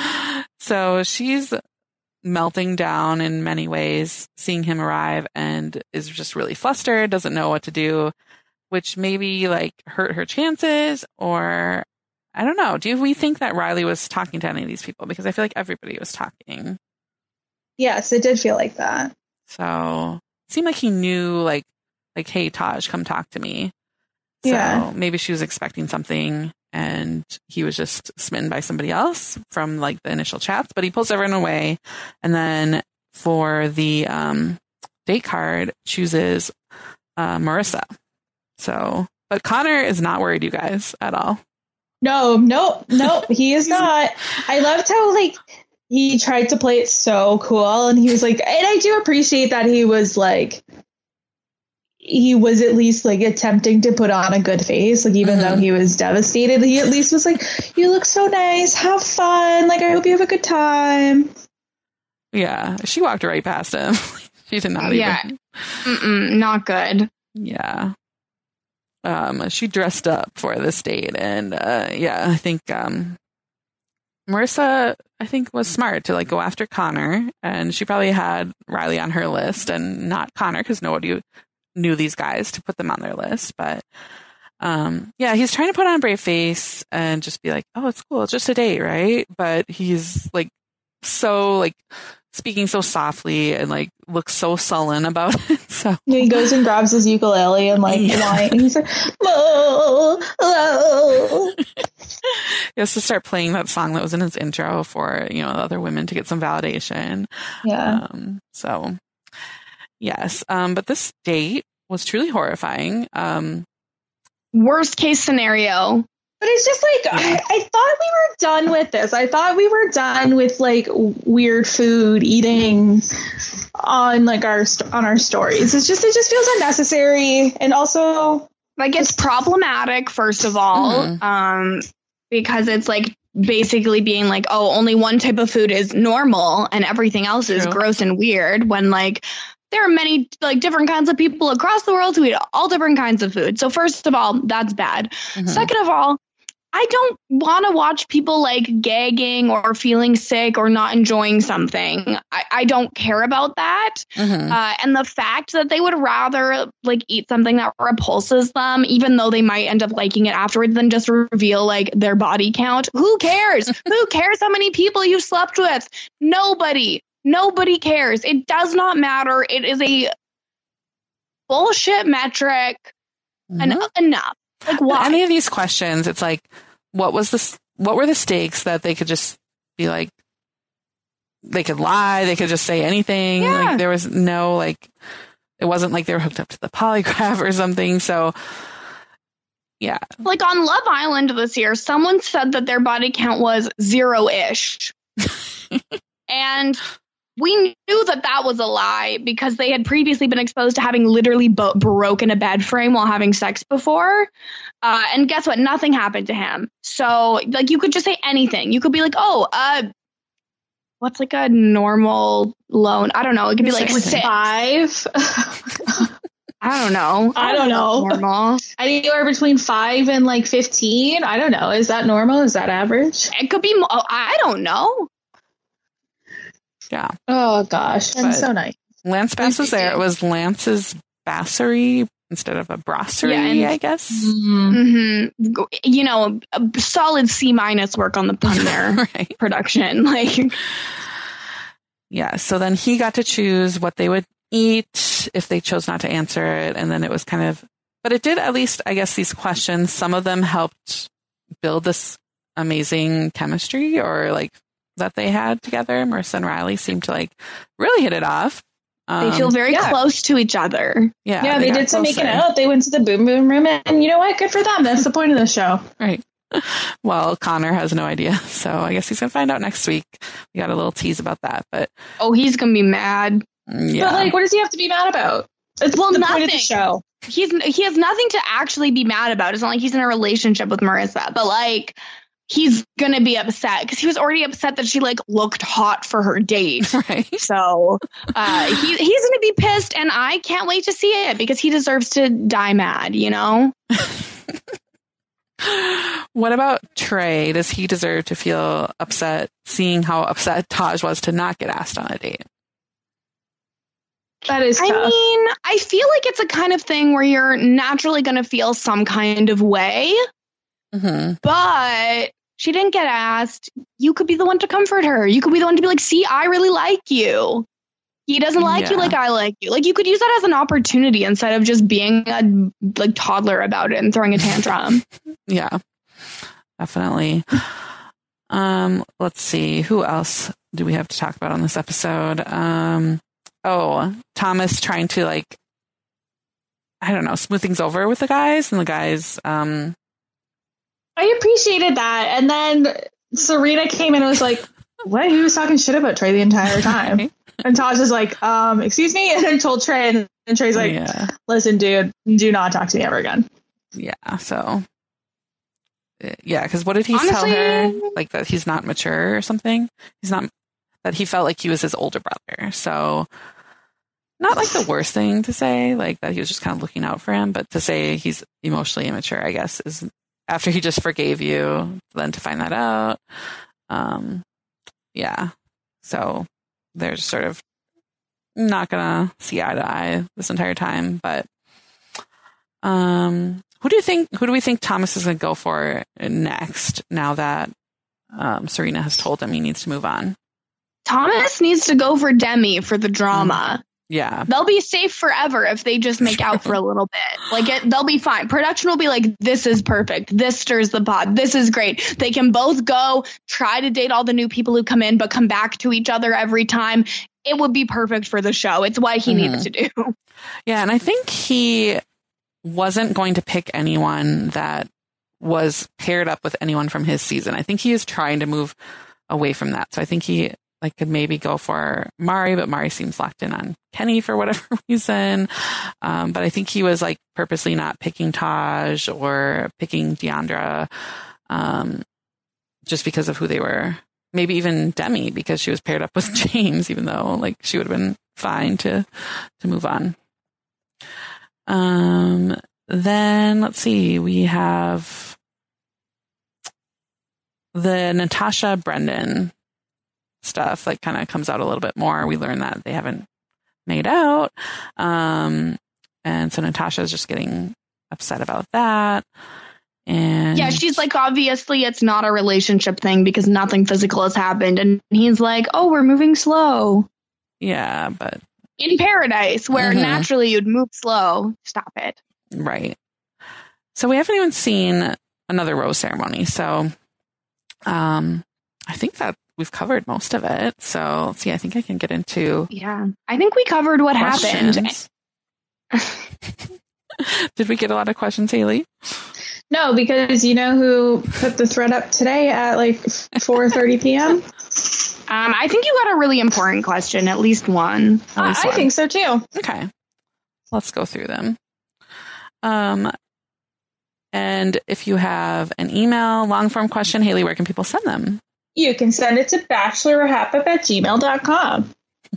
So she's melting down in many ways, seeing him arrive and is just really flustered, doesn't know what to do, which maybe like hurt her chances or I don't know. Do we think that Riley was talking to any of these people? Because I feel like everybody was talking. Yes, it did feel like that. So it seemed like he knew like, like, hey, Taj, come talk to me. Yeah. So maybe she was expecting something and he was just smitten by somebody else from like the initial chats, but he pulls everyone away. And then for the um, date card chooses uh, Marissa. So, but Connor is not worried, you guys, at all. No, no, no, he is not. I loved how like he tried to play it so cool and he was like, and I do appreciate that he was like, he was at least like attempting to put on a good face. Like even mm-hmm. though he was devastated, he at least was like, you look so nice. Have fun. Like, I hope you have a good time. Yeah. She walked right past him. She did not yeah. even. Mm-mm, not good. Yeah. Um, she dressed up for this date and, uh, yeah, I think, um, Marissa, I think, was smart to like go after Connor, and she probably had Riley on her list and not Connor because nobody knew these guys to put them on their list. But um, yeah, he's trying to put on a brave face and just be like, "Oh, it's cool, it's just a date, right?" But he's like so like speaking so softly and like looks so sullen about it. So he goes and grabs his ukulele and like yeah. whine, and he's like, "Whoa, whoa." He has to start playing that song that was in his intro for, you know, the other women to get some validation. Yeah. Um, so yes. Um, but this date was truly horrifying. Um, Worst case scenario. But it's just like, I, I thought we were done with this. I thought we were done with like weird food eating on like our on our stories. It's just, it just feels unnecessary. And also like it's problematic, first of all, mm-hmm. um, because it's like basically being like, oh, only one type of food is normal and everything else True. Is gross and weird, when like there are many like different kinds of people across the world who eat all different kinds of food. So first of all, that's bad. Mm-hmm. Second of all, I don't want to watch people like gagging or feeling sick or not enjoying something. I, I don't care about that. Mm-hmm. Uh, and the fact that they would rather like eat something that repulses them, even though they might end up liking it afterwards, than just reveal like their body count. Who cares? Who cares how many people you slept with? Nobody. Nobody cares. It does not matter. It is a bullshit metric. Mm-hmm. And enough. Like, why? Any of these questions, it's like, what was the, what were the stakes that they could just be like, they could lie, they could just say anything. Yeah. Like, there was no, like, it wasn't like they were hooked up to the polygraph or something. So, yeah. Like on Love Island this year, someone said that their body count was zero-ish. And we knew that that was a lie because they had previously been exposed to having literally bo- broken a bed frame while having sex before. Uh, and guess what? Nothing happened to him. So, like, you could just say anything. You could be like, oh, uh, what's like a normal loan? I don't know. It could be like six. Five. I don't know. I don't know. Normal. Anywhere between five and like fifteen. I don't know. Is that normal? Is that average? It could be. Mo- I don't know. Yeah. Oh gosh, and so nice. Lance Bass was there. It was Lance's Bassery instead of a brasserie, yeah, and, I guess. Mm-hmm. You know, a solid C minus work on the pun there. Right. Production, like. Yeah. So then he got to choose what they would eat if they chose not to answer it, and then it was kind of. But it did at least, I guess, these questions. Some of them helped build this amazing chemistry, or like. That they had together. Marissa and Riley seemed to like really hit it off. Um, they feel very yeah. close to each other. Yeah, yeah. They, they did some making out. They went to the boom boom room, and you know what? Good for them. That's the point of the show, right? Well, Connor has no idea, so I guess he's gonna find out next week. We got a little tease about that, but oh, he's gonna be mad. Yeah, but like, what does he have to be mad about? It's well, the nothing. point of the show. He's he has nothing to actually be mad about. It's not like he's in a relationship with Marissa, but like. He's going to be upset because he was already upset that she like looked hot for her date. Right. So uh, he, he's going to be pissed, and I can't wait to see it because he deserves to die mad, you know? What about Trey? Does he deserve to feel upset seeing how upset Taj was to not get asked on a date? That is tough. I mean, I feel like it's a kind of thing where you're naturally going to feel some kind of way. Mm-hmm. But she didn't get asked. You could be the one to comfort her. You could be the one to be like, see, I really like you. He doesn't like yeah. you like I like you. Like, you could use that as an opportunity instead of just being a like toddler about it and throwing a tantrum. Yeah, definitely. Um, let's see. Who else do we have to talk about on this episode? Um, oh, Thomas trying to like, I don't know, smooth things over with the guys, and the guys, um, I appreciated that. And then Serena came in and was like, what? He was talking shit about Trey the entire time. And Taj was like, um, excuse me? And then told Trey, and, and Trey's like, yeah. listen, dude, do not talk to me ever again. Yeah, so. Yeah, because what did he Honestly, tell her? Like that he's not mature or something? He's not, that he felt like he was his older brother. So, not like the worst thing to say, like that he was just kind of looking out for him, but to say he's emotionally immature, I guess, is after he just forgave you, then to find that out. Um, yeah. So they're just sort of not gonna see eye to eye this entire time. But um, who do you think? Who do we think Thomas is gonna go for next? Now that um, Serena has told him he needs to move on. Thomas needs to go for Demi for the drama. Yeah. They'll be safe forever if they just make out for a little bit. Like, it, they'll be fine. Production will be like, this is perfect. This stirs the pot. This is great. They can both go try to date all the new people who come in, but come back to each other every time. It would be perfect for the show. It's what he mm-hmm. needed to do. Yeah, and I think he wasn't going to pick anyone that was paired up with anyone from his season. I think he is trying to move away from that. So I think he like could maybe go for Mari, but Mari seems locked in on Kenny for whatever reason. Um, but I think he was like purposely not picking Taj or picking Deandra um, just because of who they were. Maybe even Demi because she was paired up with James, even though like she would have been fine to to move on. Um, then let's see, we have the Natasha Brendan stuff, like kind of comes out a little bit more. We learn that they haven't made out. Um, and so Natasha is just getting upset about that. And yeah, she's like, obviously it's not a relationship thing because nothing physical has happened. And he's like, oh, we're moving slow. Yeah, but in paradise where mm-hmm. naturally you'd move slow. Stop it. Right. So we haven't even seen another rose ceremony. So um, I think that we've covered most of it. So let's see, I think I can get into. Yeah, I think we covered what questions. happened. Did we get a lot of questions, Haley? No, because you know who put the thread up today at like four thirty p.m.? Um, I think you got a really important question, at least one. At least uh, one. I think so too. Okay. Let's go through them. Um, and if you have an email, long form question, Haley, where can people send them? You can send it to bachelorwrap-up at gmail dot com.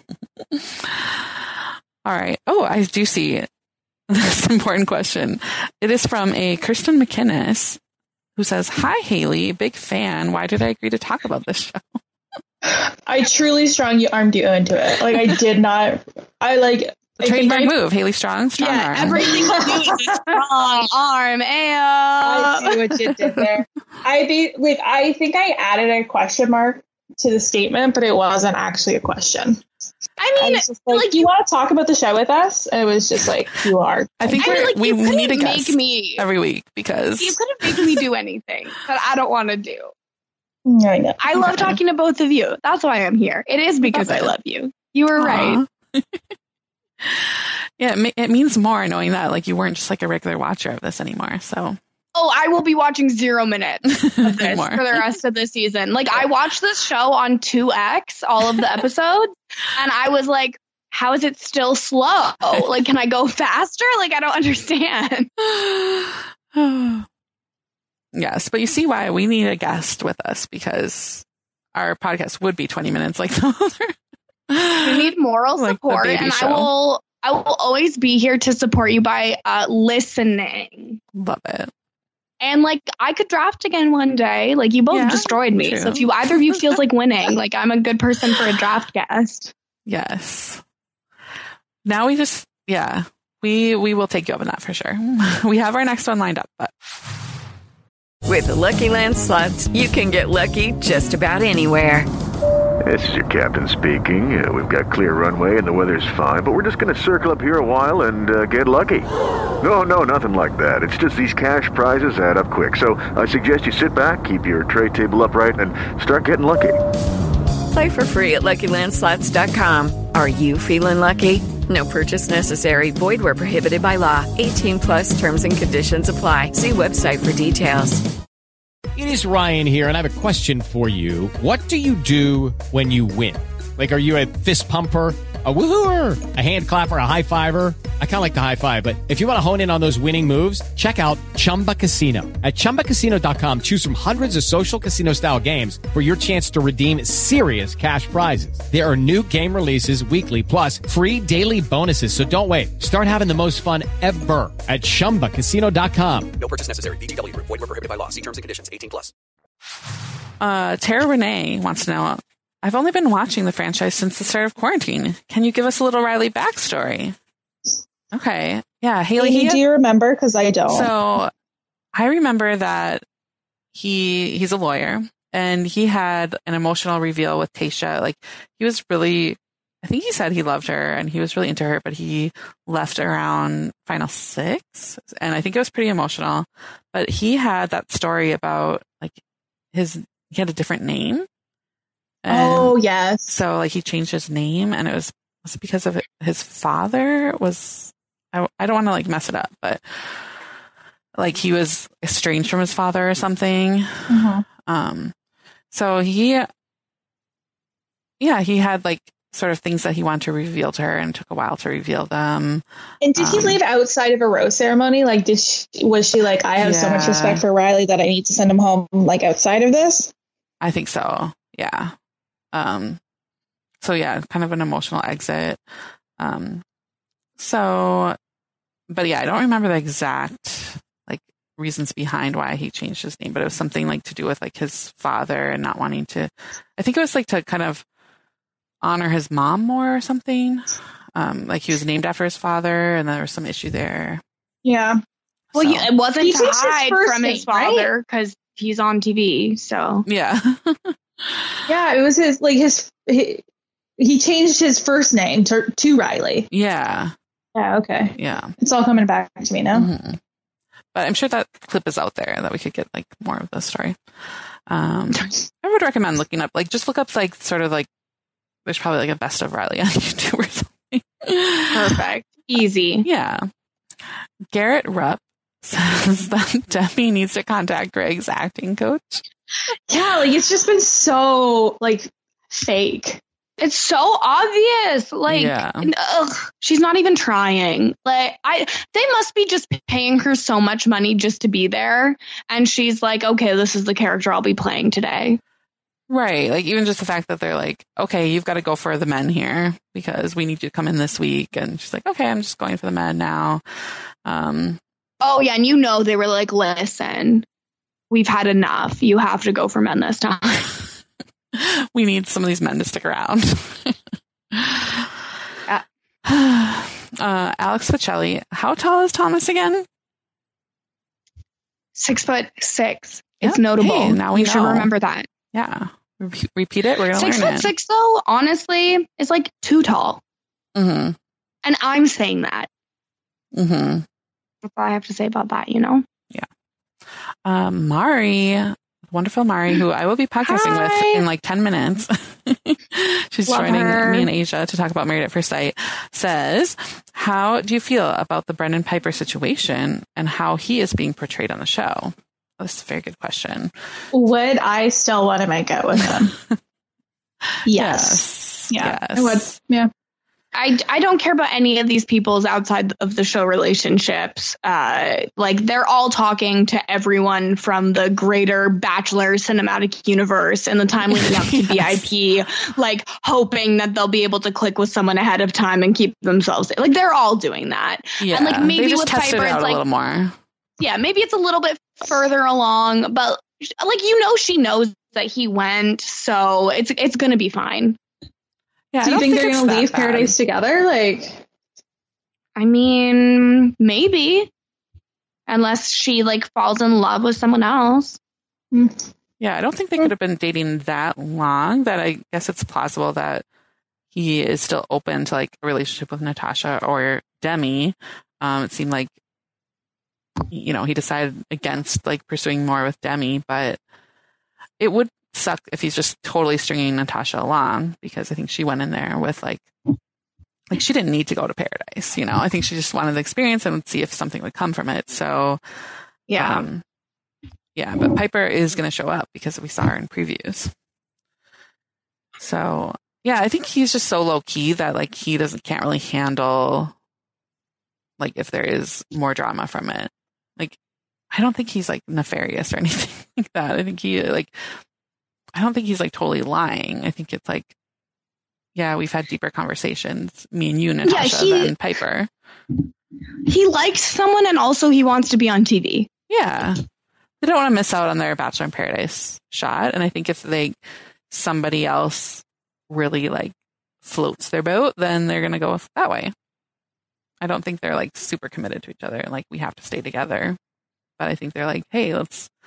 All right. Oh, I do see this important question. It is from a Kirsten McInnes who says, hi, Haley, big fan. Why did I agree to talk about this show? I truly strong armed you into it. Like, I did not. I like. The trademark move, Haley Strong, strong yeah, arm. Everything you do is a strong arm. Ayo. I see what you did there. I be like, I think I added a question mark to the statement, but it wasn't actually a question. I mean, I was just like, like, you want to talk about the show with us? And it was just like, you are. I think I mean, like, we need a guest make me, every week because you couldn't make me do anything that I don't want to do. I know. I love talking to both of you. That's why I'm here. It is because I love you. You were Aww. right. Yeah, it, it means more knowing that like you weren't just like a regular watcher of this anymore. So, oh, I will be watching zero minutes of this for the rest of the season. Like, I watched this show on two X, all of the episodes, and I was like, how is it still slow? Like, can I go faster? Like, I don't understand. Yes, but you see why we need a guest with us, because our podcast would be twenty minutes like the other. We need moral like support, and show. I will I will always be here to support you by uh, listening. Love it. And like, I could draft again one day. Like, you both yeah, destroyed me. True. So if you either of you feels like winning, like, I'm a good person for a draft guest. Yes. Now we just yeah we we will take you up on that for sure. We have our next one lined up, but. With the Lucky Land Slots, you can get lucky just about anywhere. This is your captain speaking. Uh, we've got clear runway and the weather's fine, but we're just going to circle up here a while and uh, get lucky. No, no, nothing like that. It's just these cash prizes add up quick. So I suggest you sit back, keep your tray table upright, and start getting lucky. Play for free at Lucky Land Slots dot com. Are you feeling lucky? No purchase necessary. Void where prohibited by law. eighteen plus terms and conditions apply. See website for details. It is Ryan here, and I have a question for you. What do you do when you win? Like, are you a fist pumper, a woohooer, a hand clapper, a high fiver? I kind of like the high five, but if you want to hone in on those winning moves, check out Chumba Casino. At Chumba Casino dot com, choose from hundreds of social casino-style games for your chance to redeem serious cash prizes. There are new game releases weekly, plus free daily bonuses. So don't wait. Start having the most fun ever at Chumba Casino dot com. No purchase necessary. V G W. Void where prohibited by law. See terms and conditions. eighteen plus. Uh, Tara Renee wants to know, I've only been watching the franchise since the start of quarantine. Can you give us a little Riley backstory? Okay. Yeah. Haley, Haley, do you remember? Because I don't. So I remember that he he's a lawyer, and he had an emotional reveal with Tayshia. Like, he was really, I think he said he loved her and he was really into her, but he left around final six. And I think it was pretty emotional. But he had that story about, like, his, he had a different name. And oh, yes. So, like, he changed his name, and it was, was it because of his father was, I, I don't want to, like, mess it up, but, like, he was estranged from his father or something. Mm-hmm. Um, so he, yeah, he had, like, sort of things that he wanted to reveal to her, and it took a while to reveal them. And did um, he leave outside of a rose ceremony? Like, did she, was she like, I have yeah. so much respect for Riley that I need to send him home, like, outside of this? I think so. Yeah. Um, so yeah, kind of an emotional exit. Um, so, but yeah, I don't remember the exact, like, reasons behind why he changed his name, but it was something, like, to do with, like, his father and not wanting to, I think it was, like, to kind of honor his mom more or something. Um, like, he was named after his father, and there was some issue there. Yeah. Well, So- yeah, it wasn't He to changed his hide first from name, his father because he's on T V. So Yeah. Yeah, it was his, like, his, he, he changed his first name to, to Riley. Yeah. Yeah, okay. Yeah. It's all coming back to me now. Mhm. But I'm sure that clip is out there that we could get, like, more of the story. Um, I would recommend looking up, like, just look up, like, sort of, like, there's probably, like, a best of Riley on YouTube or something. perfect. Easy. Yeah. Garrett Rupp says that Demi needs to contact Greg's acting coach. Yeah, like, it's just been so, like, fake. It's so obvious. Like, Yeah. ugh, she's not even trying. Like, I, they must be just paying her so much money just to be there. And she's like, okay, this is the character I'll be playing today. Right. Like, even just the fact that they're like, okay, you've got to go for the men here because we need you to come in this week. And she's like, okay, I'm just going for the men now. Um, Oh, yeah. And you know, they were like, listen, we've had enough. You have to go for men this time. we need some of these men to stick around. Yeah. uh, Alex Pacelli, how tall is Thomas again? Six foot six. It's Yep. notable. Hey, now we you should know. remember that. Yeah. Re- repeat it. We're going to Six learn foot it. six, though, honestly, is like too tall. Mm-hmm. And I'm saying that. Mm-hmm. That's all I have to say about that, you know? Um, Mari, wonderful Mari, who I will be podcasting Hi. with in like ten minutes. She's Love joining her. me and Asia to talk about Married at First Sight, says, how do you feel about the Brendan Piper situation and how he is being portrayed on the show? That's a very good question. Would I still want to make out with him? Yes. Yeah, Yes. I would. Yeah. I, I don't care about any of these people's outside of the show relationships. Uh, like, they're all talking to everyone from the greater Bachelor cinematic universe in the time leading up to Yes. V I P, like, hoping that they'll be able to click with someone ahead of time and keep themselves. Like, they're all doing that. Yeah. And, like, maybe they just with tested Piper, it out it's a like, little more. yeah, maybe it's a little bit further along, but, like, you know, she knows that he went, so it's it's going to be fine. Yeah, I Do you don't think, they're it's going to that leave bad. Paradise together? Like, I mean, maybe. Unless she, like, falls in love with someone else. Yeah, I don't think they could have been dating that long. That I guess it's plausible that he is still open to like a relationship with Natasha or Demi. Um, it seemed like, you know, he decided against like pursuing more with Demi, but it would suck if he's just totally stringing Natasha along, because I think she went in there with like, like she didn't need to go to Paradise, you know. I think she just wanted the experience and see if something would come from it. So, yeah, um, yeah. But Piper is going to show up because we saw her in previews. So yeah, I think he's just so low key that like he doesn't can't really handle like if there is more drama from it. Like I don't think he's like nefarious or anything like that. I think he like. I don't think he's like totally lying. I think it's like, yeah, we've had deeper conversations, me and you, Natasha, Yeah, he- than Piper. He likes someone and also he wants to be on T V. Yeah. They don't want to miss out on their Bachelor in Paradise shot. And I think if they, somebody else really like floats their boat, then they're going to go that way. I don't think they're like super committed to each other and like we have to stay together. But I think they're like, hey, let's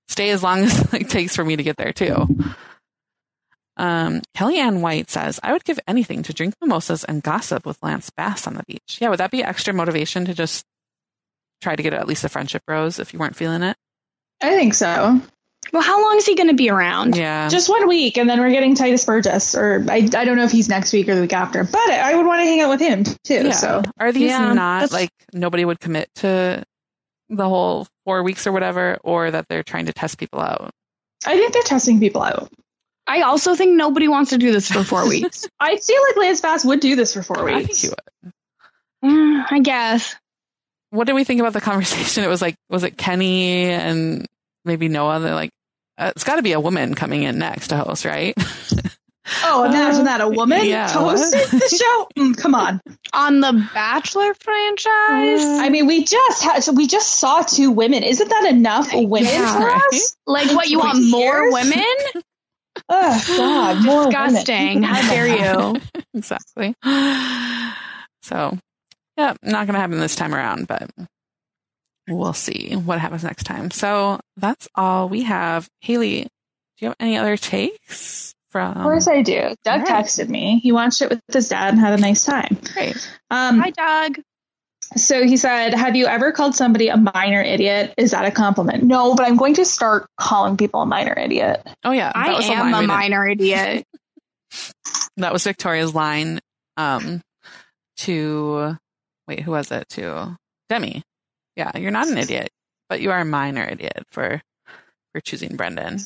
stay as long as it takes for me to get there too. Um, Kellyanne White says, I would give anything to drink mimosas and gossip with Lance Bass on the beach. Yeah, would that be extra motivation to just try to get at least a friendship rose if you weren't feeling it? I think so. Well, how long is he going to be around? Yeah. Just one week, and then we're getting Titus Burgess, or I, I don't know if he's next week or the week after, but I would want to hang out with him too. Yeah. So are these yeah, not that's... like nobody would commit to the whole four weeks or whatever, or that they're trying to test people out? I think they're testing people out. I also think nobody wants to do this for four weeks. I feel like Lance Bass would do this for four weeks. I think he would. Mm, I guess. What did we think about the conversation? It was like, was it Kenny and maybe Noah? They're like, uh, it's got to be a woman coming in next to host, right? Oh, imagine uh, that, a woman yeah, hosting the show. Mm, come on, on the Bachelor franchise. Uh, I mean, we just had, we just saw two women. Isn't that enough women yeah, for right? us? Like, what you want? More women? Oh God, more disgusting! Women. How dare you? Exactly. So, yeah, not going to happen this time around, but we'll see what happens next time. So that's all we have. Haley, do you have any other takes from? Of course I do. Doug right. texted me. He watched it with his dad and had a nice time. Great. Um, Hi, Doug. So he said, have you ever called somebody a minor idiot? Is that a compliment? No, but I'm going to start calling people a minor idiot. Oh, yeah. I was am a, a minor idiot. That was Victoria's line um, to, wait, who was it? To Demi. Yeah, you're not an idiot, but you are a minor idiot for, for choosing Brendan.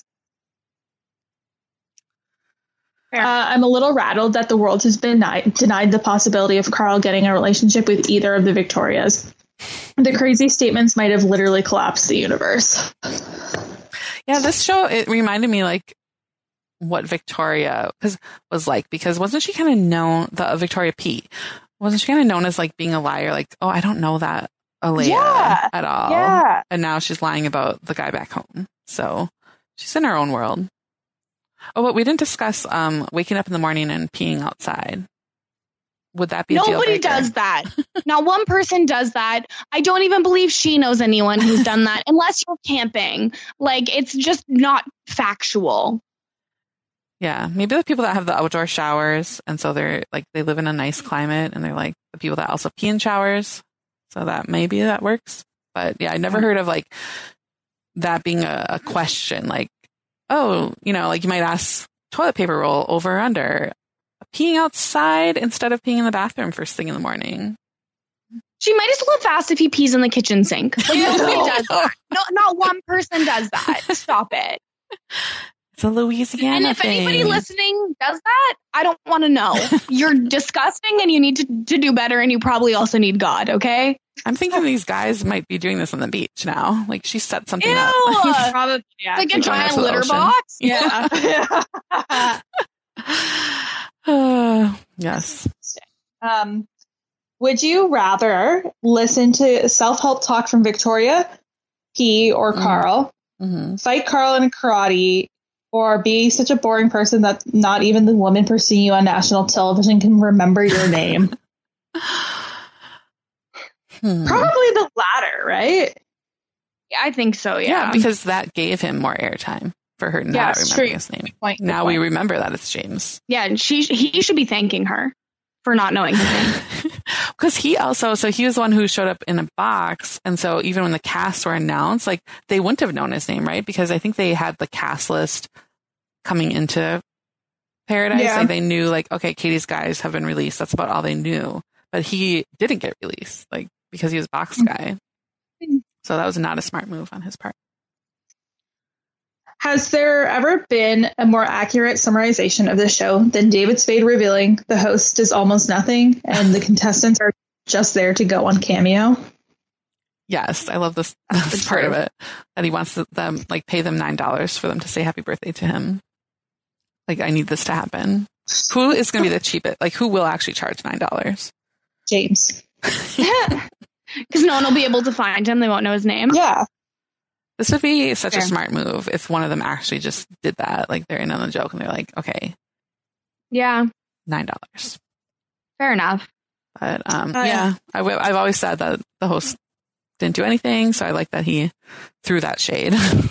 Uh, I'm a little rattled that the world has been denied, denied the possibility of Carl getting a relationship with either of the Victorias. The crazy statements might have literally collapsed the universe. Yeah, this show, it reminded me like what Victoria cause, was like, because wasn't she kind of known, the uh, Victoria P, wasn't she kind of known as like being a liar? Like, oh, I don't know that Alea yeah, at all. Yeah. And now she's lying about the guy back home. So she's in her own world. Oh, but we didn't discuss um, waking up in the morning and peeing outside. Would that be a Nobody deal breaker? does that. Not one person does that. I don't even believe she knows anyone who's done that unless you're camping. Like, it's just not factual. Yeah, maybe the people that have the outdoor showers, and so they're like, they live in a nice climate, and they're like the people that also pee in showers. So that maybe that works. But yeah, I never heard of like that being a, a question. Like, oh, you know, like you might ask toilet paper roll over or under. Peeing outside instead of peeing in the bathroom first thing in the morning. She might as well have asked if he pees in the kitchen sink. Like, nobody does that. No, not one person does that. Stop it. It's a Louisiana And if thing. anybody listening does that, I don't want to know. You're disgusting and you need to, to do better, and you probably also need God, okay? I'm thinking these guys might be doing this on the beach now. Like she set something Ew. up. Probably, yeah. Like a giant litter box? Yeah. uh, yes. Um, would you rather listen to self-help talk from Victoria, P, or Carl, mm-hmm. fight Carl in karate, or be such a boring person that not even the woman pursuing you on national television can remember your name? Hmm. Probably the latter, right? Yeah, I think so, yeah. Yeah, because that gave him more airtime for her not Yeah, remembering true. his name. Good point, good now point. we remember that it's James. Yeah, and she he should be thanking her for not knowing his name. Because he also, so he was the one who showed up in a box. And so even when the casts were announced, like they wouldn't have known his name, right? Because I think they had the cast list coming into Paradise. Yeah. Like they knew like, okay, Katie's guys have been released. That's about all they knew. But he didn't get released, like because he was box guy. So that was not a smart move on his part. Has there ever been a more accurate summarization of the show than David Spade revealing the host does almost nothing and the contestants are just there to go on Cameo? Yes, I love this, this part of it. That he wants them, like, pay them nine dollars for them to say happy birthday to him. Like, I need this to happen. Who is going to be the cheapest? Like, who will actually charge nine dollars? James. Because no one will be able to find him. They won't know his name. Yeah. This would be such Fair. a smart move if one of them actually just did that. Like, they're in on the joke and they're like, okay, Yeah, nine dollars. fair enough. But, um, Uh, yeah, I w- I've always said that the host didn't do anything. So I like that he threw that shade.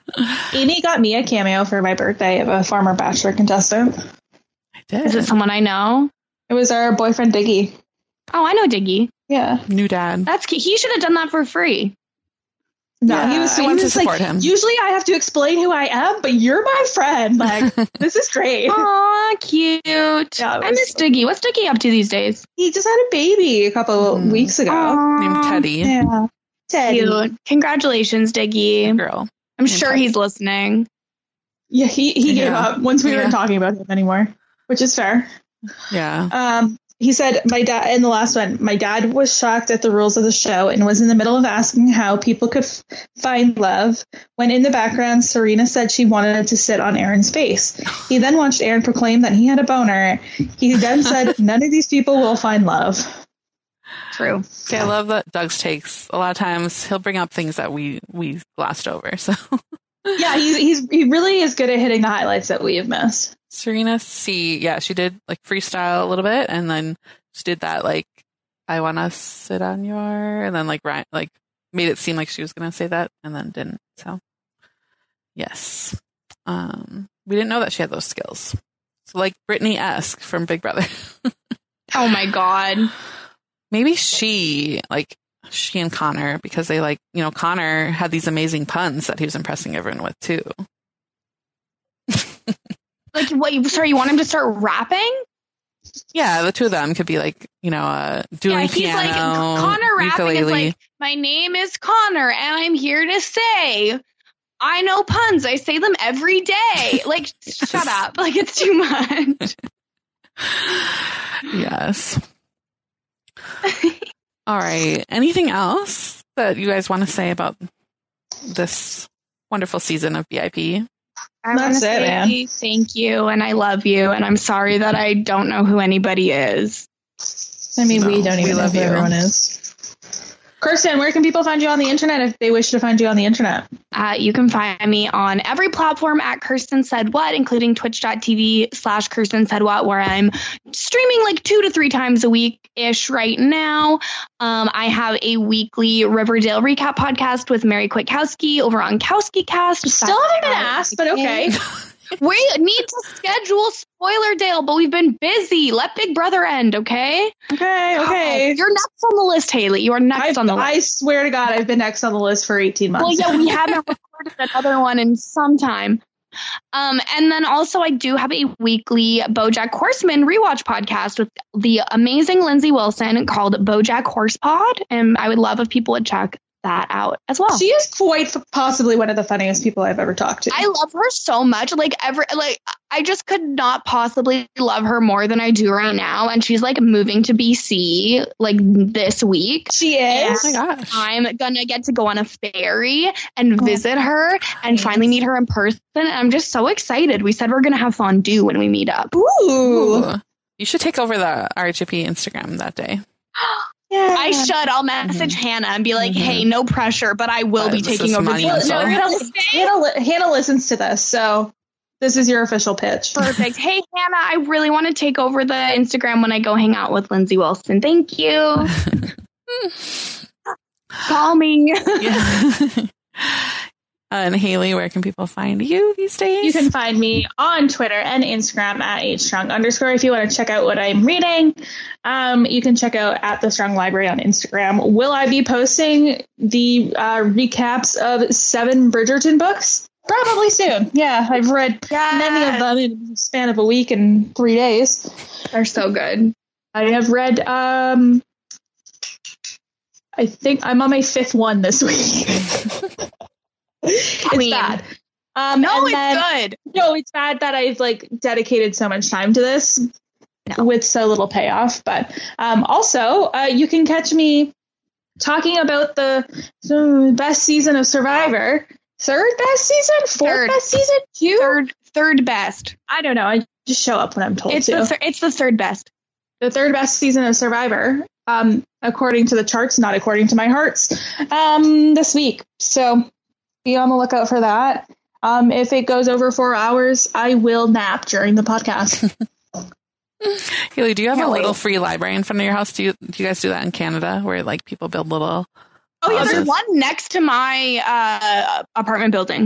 Amy got me a cameo for my birthday of a former Bachelor contestant. I did. Is it someone I know? It was our boyfriend Diggy. Oh, I know Diggy. Yeah. New dad. That's he should have done that for free. No, Yeah, he was, I he want to was support like, him. usually I have to explain who I am, but you're my friend. Like, this is great. Aw, cute. Yeah, I miss Diggy. What's Diggy up to these days? He just had a baby a couple Mm. weeks ago. Aww. Named Teddy. Yeah. Teddy. Cute. Congratulations, Diggy. Girl. I'm Named sure Teddy. he's listening. Yeah, he, he gave Yeah. up once we Yeah. weren't talking about him anymore, which is fair. Yeah. Um, he said, my dad, in the last one, my dad was shocked at the rules of the show and was in the middle of asking how people could f- find love when in the background, Serena said she wanted to sit on Aaron's face. He then watched Aaron proclaim that he had a boner. He then said, none of these people will find love. True. See, I love that Doug's takes. A lot of times he'll bring up things that we, we glossed over. So Yeah, he's, he's, he really is good at hitting the highlights that we have missed. Serena C, yeah, she did like freestyle a little bit, and then she did that like I want to sit on your, and then like Ryan like made it seem like she was gonna say that, and then didn't. So yes, um, we didn't know that she had those skills. So like Brittany-esque from Big Brother. Oh my god. Maybe she like she and Connor, because they like you know Connor had these amazing puns that he was impressing everyone with too. Like, what? you- Sorry, you want him to start rapping? Yeah, the two of them could be like, you know, uh, doing Yeah, he's piano, like Connor rapping is ukulele. like, my name is Connor, and I'm here to say, I know puns. I say them every day. Like, shut up. Like, it's too much. Yes. All right. Anything else that you guys want to say about this wonderful season of V I P? I want to say man. thank you, and I love you, and I'm sorry that I don't know who anybody is. I mean, No, we don't we even know love who you. everyone is. Kirsten, where can people find you on the internet if they wish to find you on the internet? Uh, you can find me on every platform at Kirsten Said What, including twitch.tv slash Kirsten Said What, where I'm streaming like two to three times a week-ish right now. Um, I have a weekly Riverdale recap podcast with Mary Kwiatkowski over on Kowski Cast. Still haven't been asked, but okay. We need to schedule Spoilerdale, but we've been busy. Let Big Brother end, okay? Okay, okay. Oh, you're next on the list, Haley. You are next I've, on the list. I swear to God, I've been next on the list for eighteen months. Well, yeah, we haven't recorded another one in some time. Um, and then also I do have a weekly BoJack Horseman rewatch podcast with the amazing Lindsay Wilson called BoJack Horse Pod, and I would love if people would check that out as well. She is quite possibly one of the funniest people I've ever talked to. I love her so much. Like every like I just could not possibly love her more than I do right now. And she's like moving to B C like this week. She is. Oh my gosh. I'm gonna get to go on a ferry and visit her and finally meet her in person. And I'm just so excited. We said we're gonna have fondue when we meet up. Ooh. Ooh. You should take over the R H P Instagram that day. Yeah. I should. I'll message Mm-hmm. Hannah and be like, "Hey, no pressure, but I will But be this taking is over the monumental. No, Instagram." Hannah, Hannah, Hannah listens to this, so this is your official pitch. Perfect. Hey, Hannah, I really want to take over the Instagram when I go hang out with Lindsay Wilson. Thank you. Call me. Yeah. And Haley, where can people find you these days? You can find me on Twitter and Instagram at hstrong underscore if you want to check out what I'm reading. Um, you can check out at the Strong Library on Instagram. Will I be posting the uh, recaps of seven Bridgerton books? Probably soon. Yeah, I've read Yes. many of them in the span of a week and three days. They're so good. I have read, um, I think I'm on my fifth one this week. It's Queen. bad. Um, No, and it's then- good. No, it's bad that I've like dedicated so much time to this No. with so little payoff. But um, also, uh, you can catch me talking about the uh, best season of Survivor. Third best season? Fourth Third. best season? Two? Third, third best. I don't know. I just show up when I'm told It's to. the thir- it's the third best. the third best season of Survivor, um, according to the charts, not according to my hearts, um, this week. So be on the lookout for that. Um, if it goes over four hours, I will nap during the podcast. Haley, do you have Can't a little wait. free library in front of your house? Do you do you guys do that in Canada, where like people build little? Oh yeah, houses? there's one next to my uh, apartment building.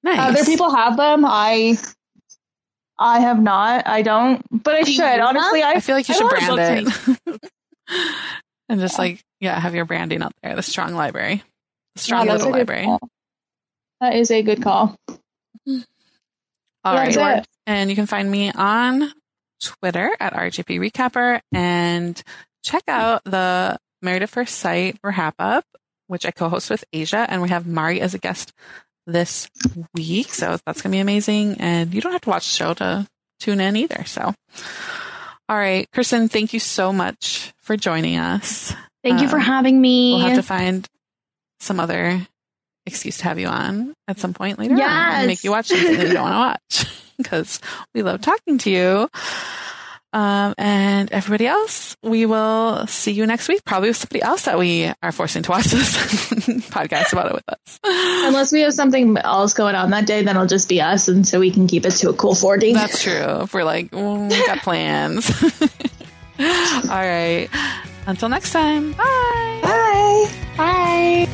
Nice. Other people have them. I I have not. I don't, but I should. Honestly, I, I feel like you I should want brand something. it. And just like, yeah, have your branding out there. The Strong Library. The Strong Yeah, that's Little a good Library. call. That is a good call. All That's right. it. And you can find me on Twitter at R J P Recapper, and check out the Married at First Sight Wrap Up, which I co-host with Asia, and we have Mari as a guest this week. So that's going to be amazing. And you don't have to watch the show to tune in either. So, all right, Kristen, thank you so much for joining us. Thank you for Um, having me. We'll have to find some other excuse to have you on at some point later on Yes. and make you watch something that you don't want to watch, because we love talking to you. Um, and everybody else, we will see you next week, probably with somebody else that we are forcing to watch this podcast about it with us. Unless we have something else going on that day, then it'll just be us, and so we can keep it to a cool forty. That's true. If we're like, mm, we got plans. All right. Until next time. Bye. Bye. Bye.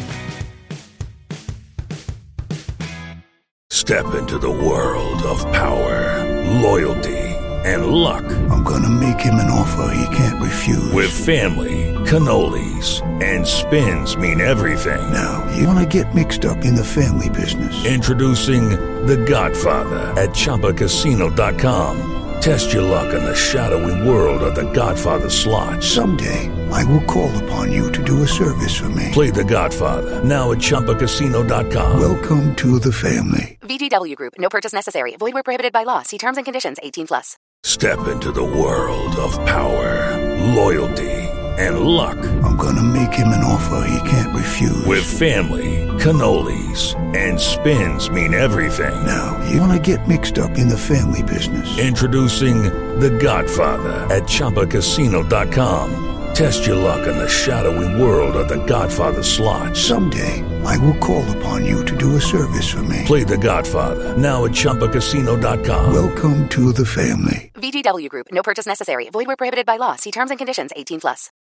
Step into the world of power, loyalty, and luck. I'm gonna make him an offer he can't refuse. With family, cannolis, and spins mean everything. Now, you wanna get mixed up in the family business. Introducing The Godfather at Chumba Casino dot com. Test your luck in the shadowy world of The Godfather slot. Someday, I will call upon you to do a service for me. Play The Godfather now at Chumba Casino dot com. Welcome to the family. V G W Group. No purchase necessary. Void where prohibited by law. See terms and conditions. eighteen plus. Step into the world of power, loyalty, and luck. I'm gonna make him an offer he can't refuse. With family, cannolis, and spins mean everything. Now, you wanna get mixed up in the family business. Introducing The Godfather at Chumba Casino dot com. Test your luck in the shadowy world of The Godfather slot. Someday, I will call upon you to do a service for me. Play The Godfather now at Chumba Casino dot com. Welcome to the family. V G W Group. No purchase necessary. Void where prohibited by law. See terms and conditions. eighteen plus.